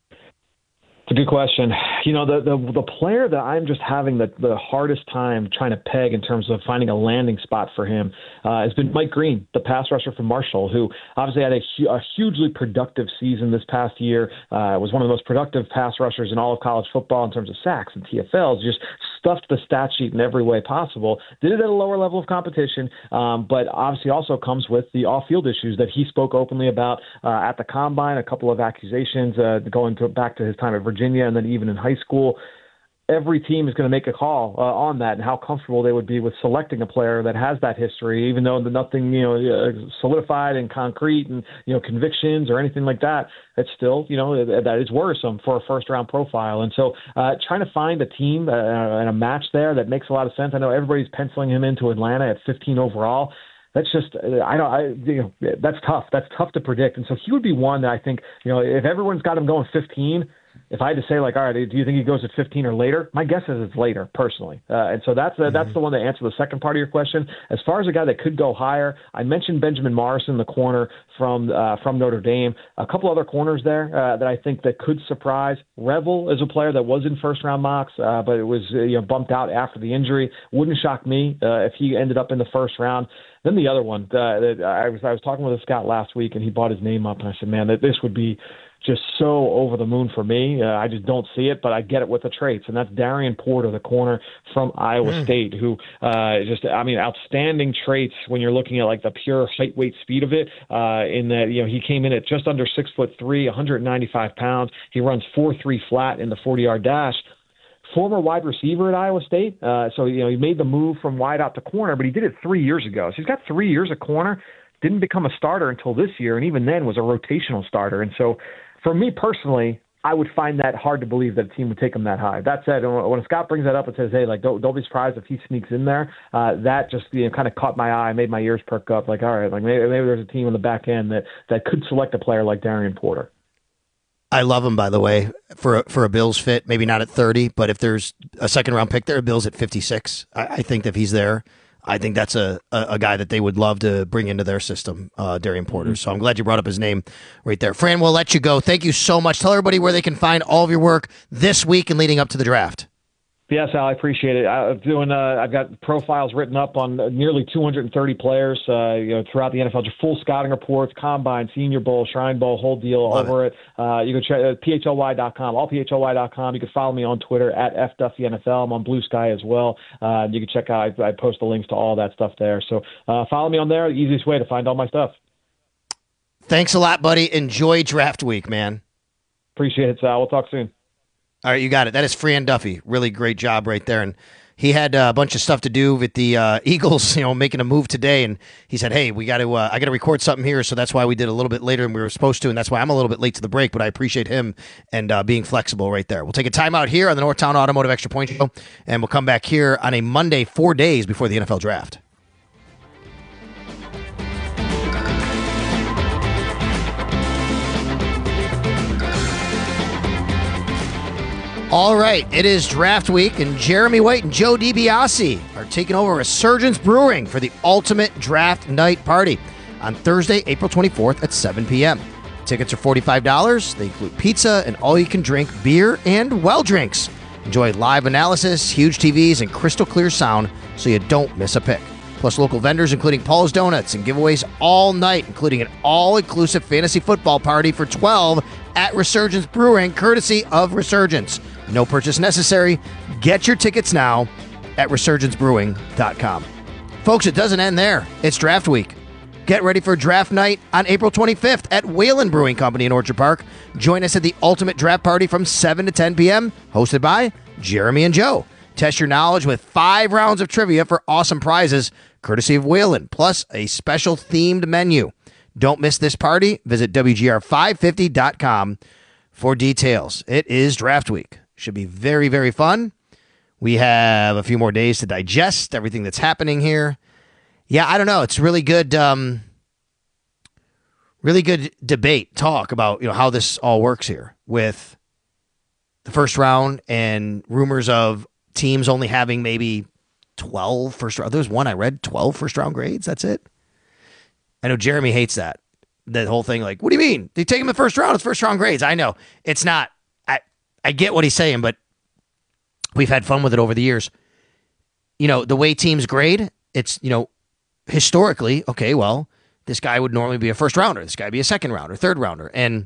It's a good question. You know, the, the the player that I'm just having the, the hardest time trying to peg in terms of finding a landing spot for him uh, has been Mike Green, the pass rusher from Marshall, who obviously had a, a hugely productive season this past year, uh, was one of the most productive pass rushers in all of college football in terms of sacks and T F Ls, just stuffed the stat sheet in every way possible, did it at a lower level of competition, um, but obviously also comes with the off-field issues that he spoke openly about uh, at the Combine, a couple of accusations uh, going to, back to his time at Virginia and then even in high school. Every team is going to make a call uh, on that and how comfortable they would be with selecting a player that has that history, even though the nothing, you know, uh, solidified and concrete and, you know, convictions or anything like that. It's still, you know, that is worrisome for a first round profile. And so uh, trying to find a team uh, and a match there that makes a lot of sense. I know everybody's penciling him into Atlanta at fifteen overall. That's just, I don't, I, you know, that's tough. That's tough to predict. And so he would be one that I think, you know, if everyone's got him going fifteen, if I had to say, like, all right, do you think he goes at fifteen or later? My guess is it's later, personally. Uh, and so that's uh, mm-hmm. that's the one that answers the second part of your question. As far as a guy that could go higher, I mentioned Benjamin Morrison, the corner from uh, from Notre Dame. A couple other corners there uh, that I think that could surprise. Revel is a player that was in first-round mocks, uh, but it was uh, you know bumped out after the injury. Wouldn't shock me uh, if he ended up in the first round. Then the other one, uh, that I was I was talking with a scout last week, and he brought his name up, and I said, man, that this would be just so over the moon for me. Uh, I just don't see it, but I get it with the traits, and that's Darian Porter, the corner from Iowa mm. State, who uh, just, I mean, outstanding traits when you're looking at like the pure height, weight, speed of it. Uh, in that, you know, he came in at just under six foot three, one hundred ninety-five pounds. He runs four three flat in the forty-yard dash. Former wide receiver at Iowa State, uh, so you know he made the move from wide out to corner, but he did it three years ago. So he's got three years at corner. Didn't become a starter until this year, and even then was a rotational starter. And so, for me personally, I would find that hard to believe that a team would take him that high. That said, when Scott brings that up and says, "Hey, like don't don't be surprised if he sneaks in there," uh, that just you know kind of caught my eye, made my ears perk up. Like, all right, like maybe, maybe there's a team on the back end that that could select a player like Darian Porter. I love him, by the way, for a, for a Bills fit. Maybe not at thirty, but if there's a second round pick there, Bills at fifty-six. I, I think that if he's there, I think that's a, a, a guy that they would love to bring into their system, uh, Darian Porter. Mm-hmm. So I'm glad you brought up his name right there. Fran, we'll let you go. Thank you so much. Tell everybody where they can find all of your work this week and leading up to the draft. Yes, Al, I appreciate it. I'm doing. Uh, I've got profiles written up on nearly two hundred thirty players, uh, you know, throughout the N F L. Just full scouting reports, combine, Senior Bowl, Shrine Bowl, whole deal Love over it. it. Uh, you can check uh, P H L Y dot com, all P H L Y dot com. You can follow me on Twitter at F Duffy N F L. I'm on Blue Sky as well. Uh, you can check out. I, I post the links to all that stuff there. So uh, follow me on there. The easiest way to find all my stuff. Thanks a lot, buddy. Enjoy draft week, man. Appreciate it, Sal. We'll talk soon. All right, you got it. That is Fran Duffy. Really great job right there. And he had uh, a bunch of stuff to do with the uh, Eagles, you know, making a move today. And he said, hey, we got to, uh, I got to record something here. So that's why we did a little bit later than we were supposed to. And that's why I'm a little bit late to the break, but I appreciate him and uh, being flexible right there. We'll take a time out here on the Northtown Automotive Extra Point Show. And we'll come back here on a Monday, four days before the N F L draft. All right, it is draft week, and Jeremy White and Joe DiBiase are taking over Resurgence Brewing for the ultimate draft night party on Thursday, April twenty-fourth at seven p.m. Tickets are forty-five dollars. They include pizza and all-you-can-drink beer and well drinks. Enjoy live analysis, huge T Vs, and crystal clear sound so you don't miss a pick. Plus local vendors including Paul's Donuts and giveaways all night, including an all-inclusive fantasy football party for twelve at Resurgence Brewing, courtesy of Resurgence. No purchase necessary. Get your tickets now at resurgence brewing dot com. Folks, it doesn't end there. It's draft week. Get ready for draft night on April twenty-fifth at Whalen Brewing Company in Orchard Park. Join us at the ultimate draft party from seven to ten p.m., hosted by Jeremy and Joe. Test your knowledge with five rounds of trivia for awesome prizes, courtesy of Whalen, plus a special themed menu. Don't miss this party. Visit W G R five fifty dot com for details. It is draft week. Should be very, very fun. We have a few more days to digest everything that's happening here. Yeah, I don't know. It's really good, um, really good debate, talk about you know how this all works here with the first round and rumors of teams only having maybe twelve first round. There's one I read, twelve first round grades. That's it. I know Jeremy hates that. That whole thing, like, what do you mean? They take him in the first round. It's first round grades. I know. It's not. I get what he's saying, but we've had fun with it over the years. You know, the way teams grade, it's, you know, historically, okay, well, this guy would normally be a first rounder. This guy would be a second rounder, third rounder. And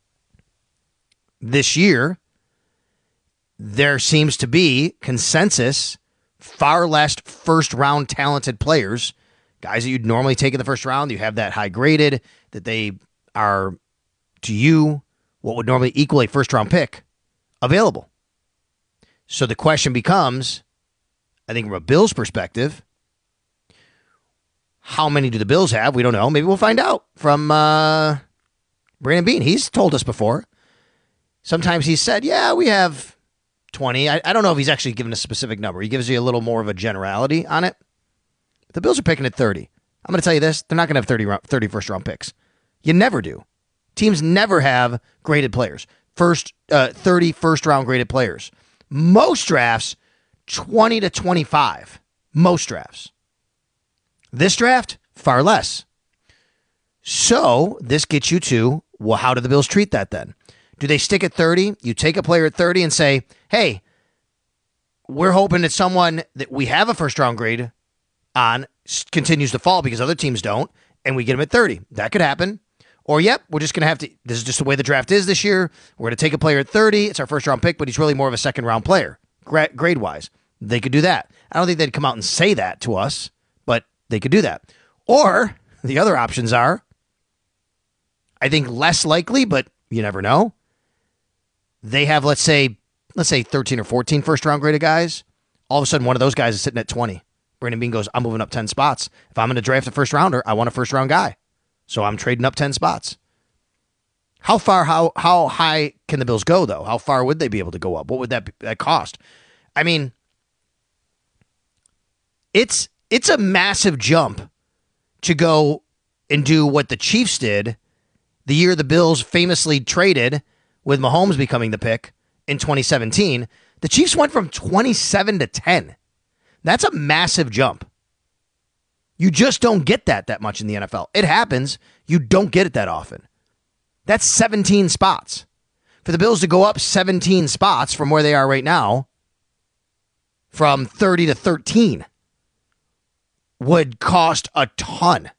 this year, there seems to be consensus, far less first round talented players, guys that you'd normally take in the first round. You have that high graded, that they are, to you, what would normally equal a first round pick available. So the question becomes, I think from a Bills perspective, how many do the Bills have? We don't know. Maybe we'll find out from uh, Brandon Beane. He's told us before. Sometimes he's said, yeah, we have twenty. I, I don't know if he's actually given a specific number. He gives you a little more of a generality on it. But the Bills are picking at thirty. I'm going to tell you this. They're not going to have thirty, thirty first round picks. You never do. Teams never have graded players. First, uh, thirty first-round graded players. Most drafts, twenty to twenty-five. Most drafts. This draft, far less. So this gets you to, well, how do the Bills treat that then? Do they stick at thirty? You take a player at thirty and say, hey, we're hoping that someone that we have a first-round grade on continues to fall because other teams don't, and we get them at thirty. That could happen. Or, yep, we're just going to have to, this is just the way the draft is this year. We're going to take a player at thirty. It's our first round pick, but he's really more of a second round player, gra- grade wise. They could do that. I don't think they'd come out and say that to us, but they could do that. Or the other options are, I think less likely, but you never know. They have, let's say, let's say thirteen or fourteen first round graded guys. All of a sudden, one of those guys is sitting at twenty. Brandon Beane goes, I'm moving up ten spots. If I'm going to draft a first rounder, I want a first round guy. So I'm trading up ten spots. How far, how how high can the Bills go, though? How far would they be able to go up? What would that be, that cost? I mean, it's it's a massive jump to go and do what the Chiefs did the year the Bills famously traded with Mahomes becoming the pick in twenty seventeen. The Chiefs went from twenty-seven to ten. That's a massive jump. You just don't get that that much in the N F L. It happens. You don't get it that often. That's seventeen spots. For the Bills to go up seventeen spots from where they are right now, from thirty to thirteen, would cost a ton.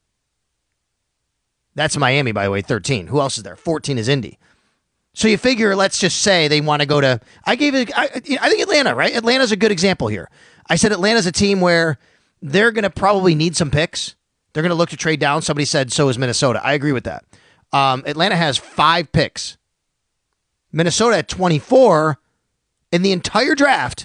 That's Miami, by the way, thirteen. Who else is there? fourteen is Indy. So you figure, let's just say they want to go to, I gave it, I, I think Atlanta, right? Atlanta's a good example here. I said Atlanta's a team where they're going to probably need some picks. They're going to look to trade down. Somebody said so is Minnesota. I agree with that. Um, Atlanta has five picks. Minnesota at twenty-four in the entire draft.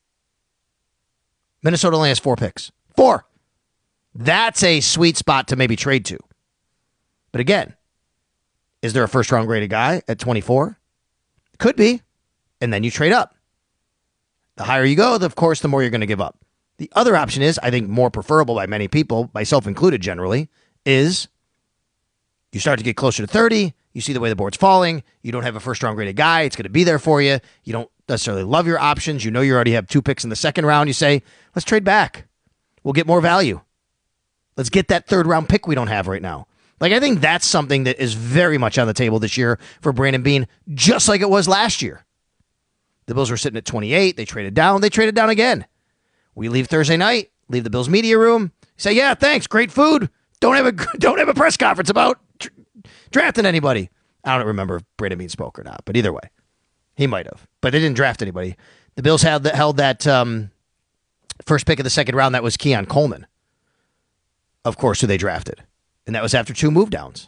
Minnesota only has four picks. Four. That's a sweet spot to maybe trade to. But again, is there a first-round graded guy at twenty-four? Could be. And then you trade up. The higher you go, of course, the more you're going to give up. The other option is, I think more preferable by many people, myself included generally, is you start to get closer to thirty, you see the way the board's falling, you don't have a first-round graded guy, it's going to be there for you, you don't necessarily love your options, you know you already have two picks in the second round, you say, let's trade back. We'll get more value. Let's get that third-round pick we don't have right now. Like, I think that's something that is very much on the table this year for Brandon Beane, just like it was last year. The Bills were sitting at twenty-eight. They traded down. They traded down again. We leave Thursday night, leave the Bills media room, say, yeah, thanks, great food. Don't have a don't have a press conference about tra- drafting anybody. I don't remember if Brandon Beane spoke or not, but either way, he might have. But they didn't draft anybody. The Bills had the, held that um, first pick of the second round. That was Keon Coleman, of course, who they drafted. And that was after two move downs.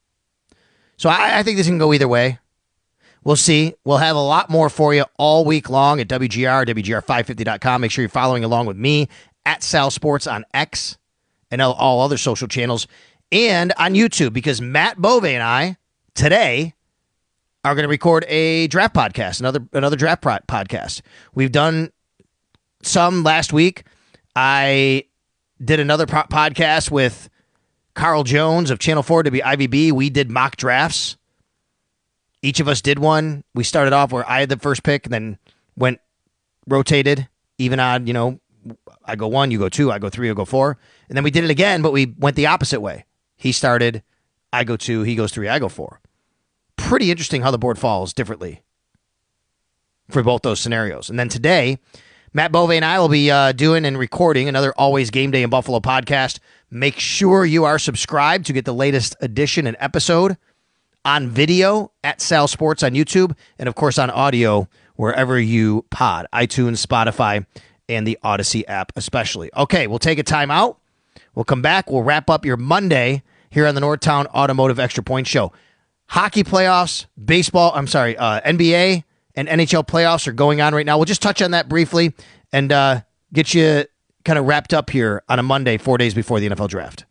So I, I think this can go either way. We'll see. We'll have a lot more for you all week long at W G R, W G R five fifty dot com. Make sure you're following along with me at Sal Sports on X and all other social channels and on YouTube, because Matt Bove and I today are going to record a draft podcast, another another draft pro- podcast. We've done some last week. I did another pro- podcast with Carl Jones of Channel four W I V B. We did mock drafts. Each of us did one. We started off where I had the first pick and then went rotated, even odd, you know, I go one, you go two, I go three, I go four. And then we did it again, but we went the opposite way. He started, I go two, he goes three, I go four. Pretty interesting how the board falls differently for both those scenarios. And then today, Matt Bove and I will be uh, doing and recording another Always Game Day in Buffalo podcast. Make sure you are subscribed to get the latest edition and episode on video at Sal Sports on YouTube, and of course on audio wherever you pod, iTunes, Spotify, and the Odyssey app especially. Okay, we'll take a time out. We'll come back. We'll wrap up your Monday here on the Northtown Automotive Extra Point Show. Hockey playoffs, baseball, I'm sorry, uh, N B A and N H L playoffs are going on right now. We'll just touch on that briefly and uh, get you kind of wrapped up here on a Monday, four days before the N F L draft.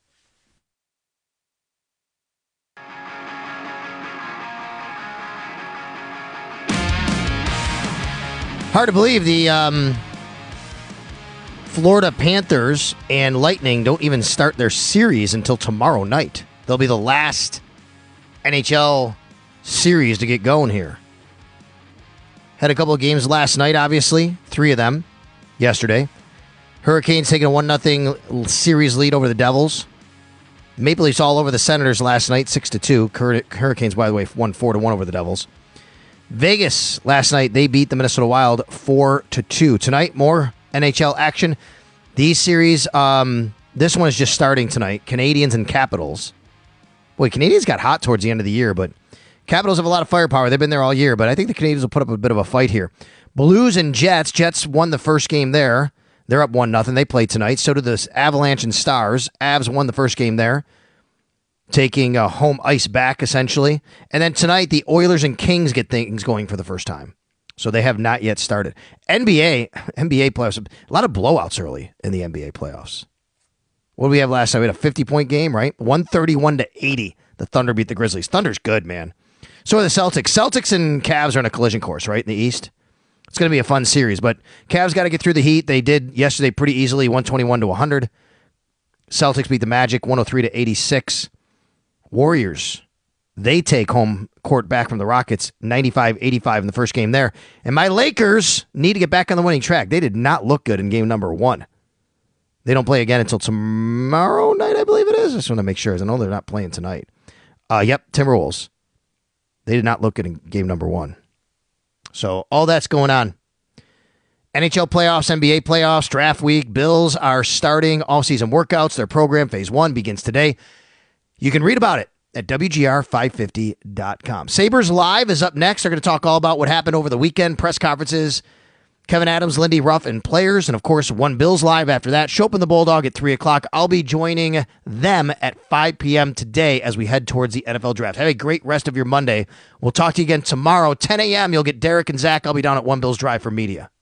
Hard to believe the um, Florida Panthers and Lightning don't even start their series until tomorrow night. They'll be the last N H L series to get going here. Had a couple of games last night, obviously. Three of them yesterday. Hurricanes taking a one nothing series lead over the Devils. Maple Leafs all over the Senators last night, six to two. Hurricanes, by the way, won four to one over the Devils. Vegas last night, they beat the Minnesota Wild four to two. Tonight, more N H L action. These series, um, this one is just starting tonight. Canadiens and Capitals Boy, Canadians got hot towards the end of the year, but Capitals have a lot of firepower. They've been there all year, but I think the Canadians will put up a bit of a fight here. Blues and Jets. Jets won the first game there. They're up one nothing. They play tonight. So did the Avalanche and Stars. Avs won the first game there, taking a home ice back, essentially. And then tonight, the Oilers and Kings get things going for the first time. So they have not yet started. N B A, N B A playoffs, a lot of blowouts early in the N B A playoffs. What did we have last time? We had a fifty-point game, right? one thirty-one to eighty. The Thunder beat the Grizzlies. Thunder's good, man. So are the Celtics. Celtics and Cavs are on a collision course, right, in the East. It's going to be a fun series, but Cavs got to get through the Heat. They did yesterday pretty easily, one twenty-one to one hundred. Celtics beat the Magic, one oh three to eighty-six. Warriors, they take home court back from the Rockets, ninety-five eighty-five in the first game there. And my Lakers need to get back on the winning track. They did not look good in game number one. They don't play again until tomorrow night, I believe it is. I just want to make sure. I know they're not playing tonight. Uh, yep, Timberwolves. They did not look good in game number one. So all that's going on. N H L playoffs, N B A playoffs, draft week. Bills are starting off-season workouts. Their program, phase one, begins today. You can read about it at W G R five fifty dot com. Sabres Live is up next. They're going to talk all about what happened over the weekend, press conferences, Kevin Adams, Lindy Ruff, and players. And, of course, one Bills Live after that. Show up in the Bulldog at three o'clock. I'll be joining them at five p.m. today as we head towards the N F L Draft. Have a great rest of your Monday. We'll talk to you again tomorrow, ten a.m. You'll get Derek and Zach. I'll be down at One Bills Drive for media.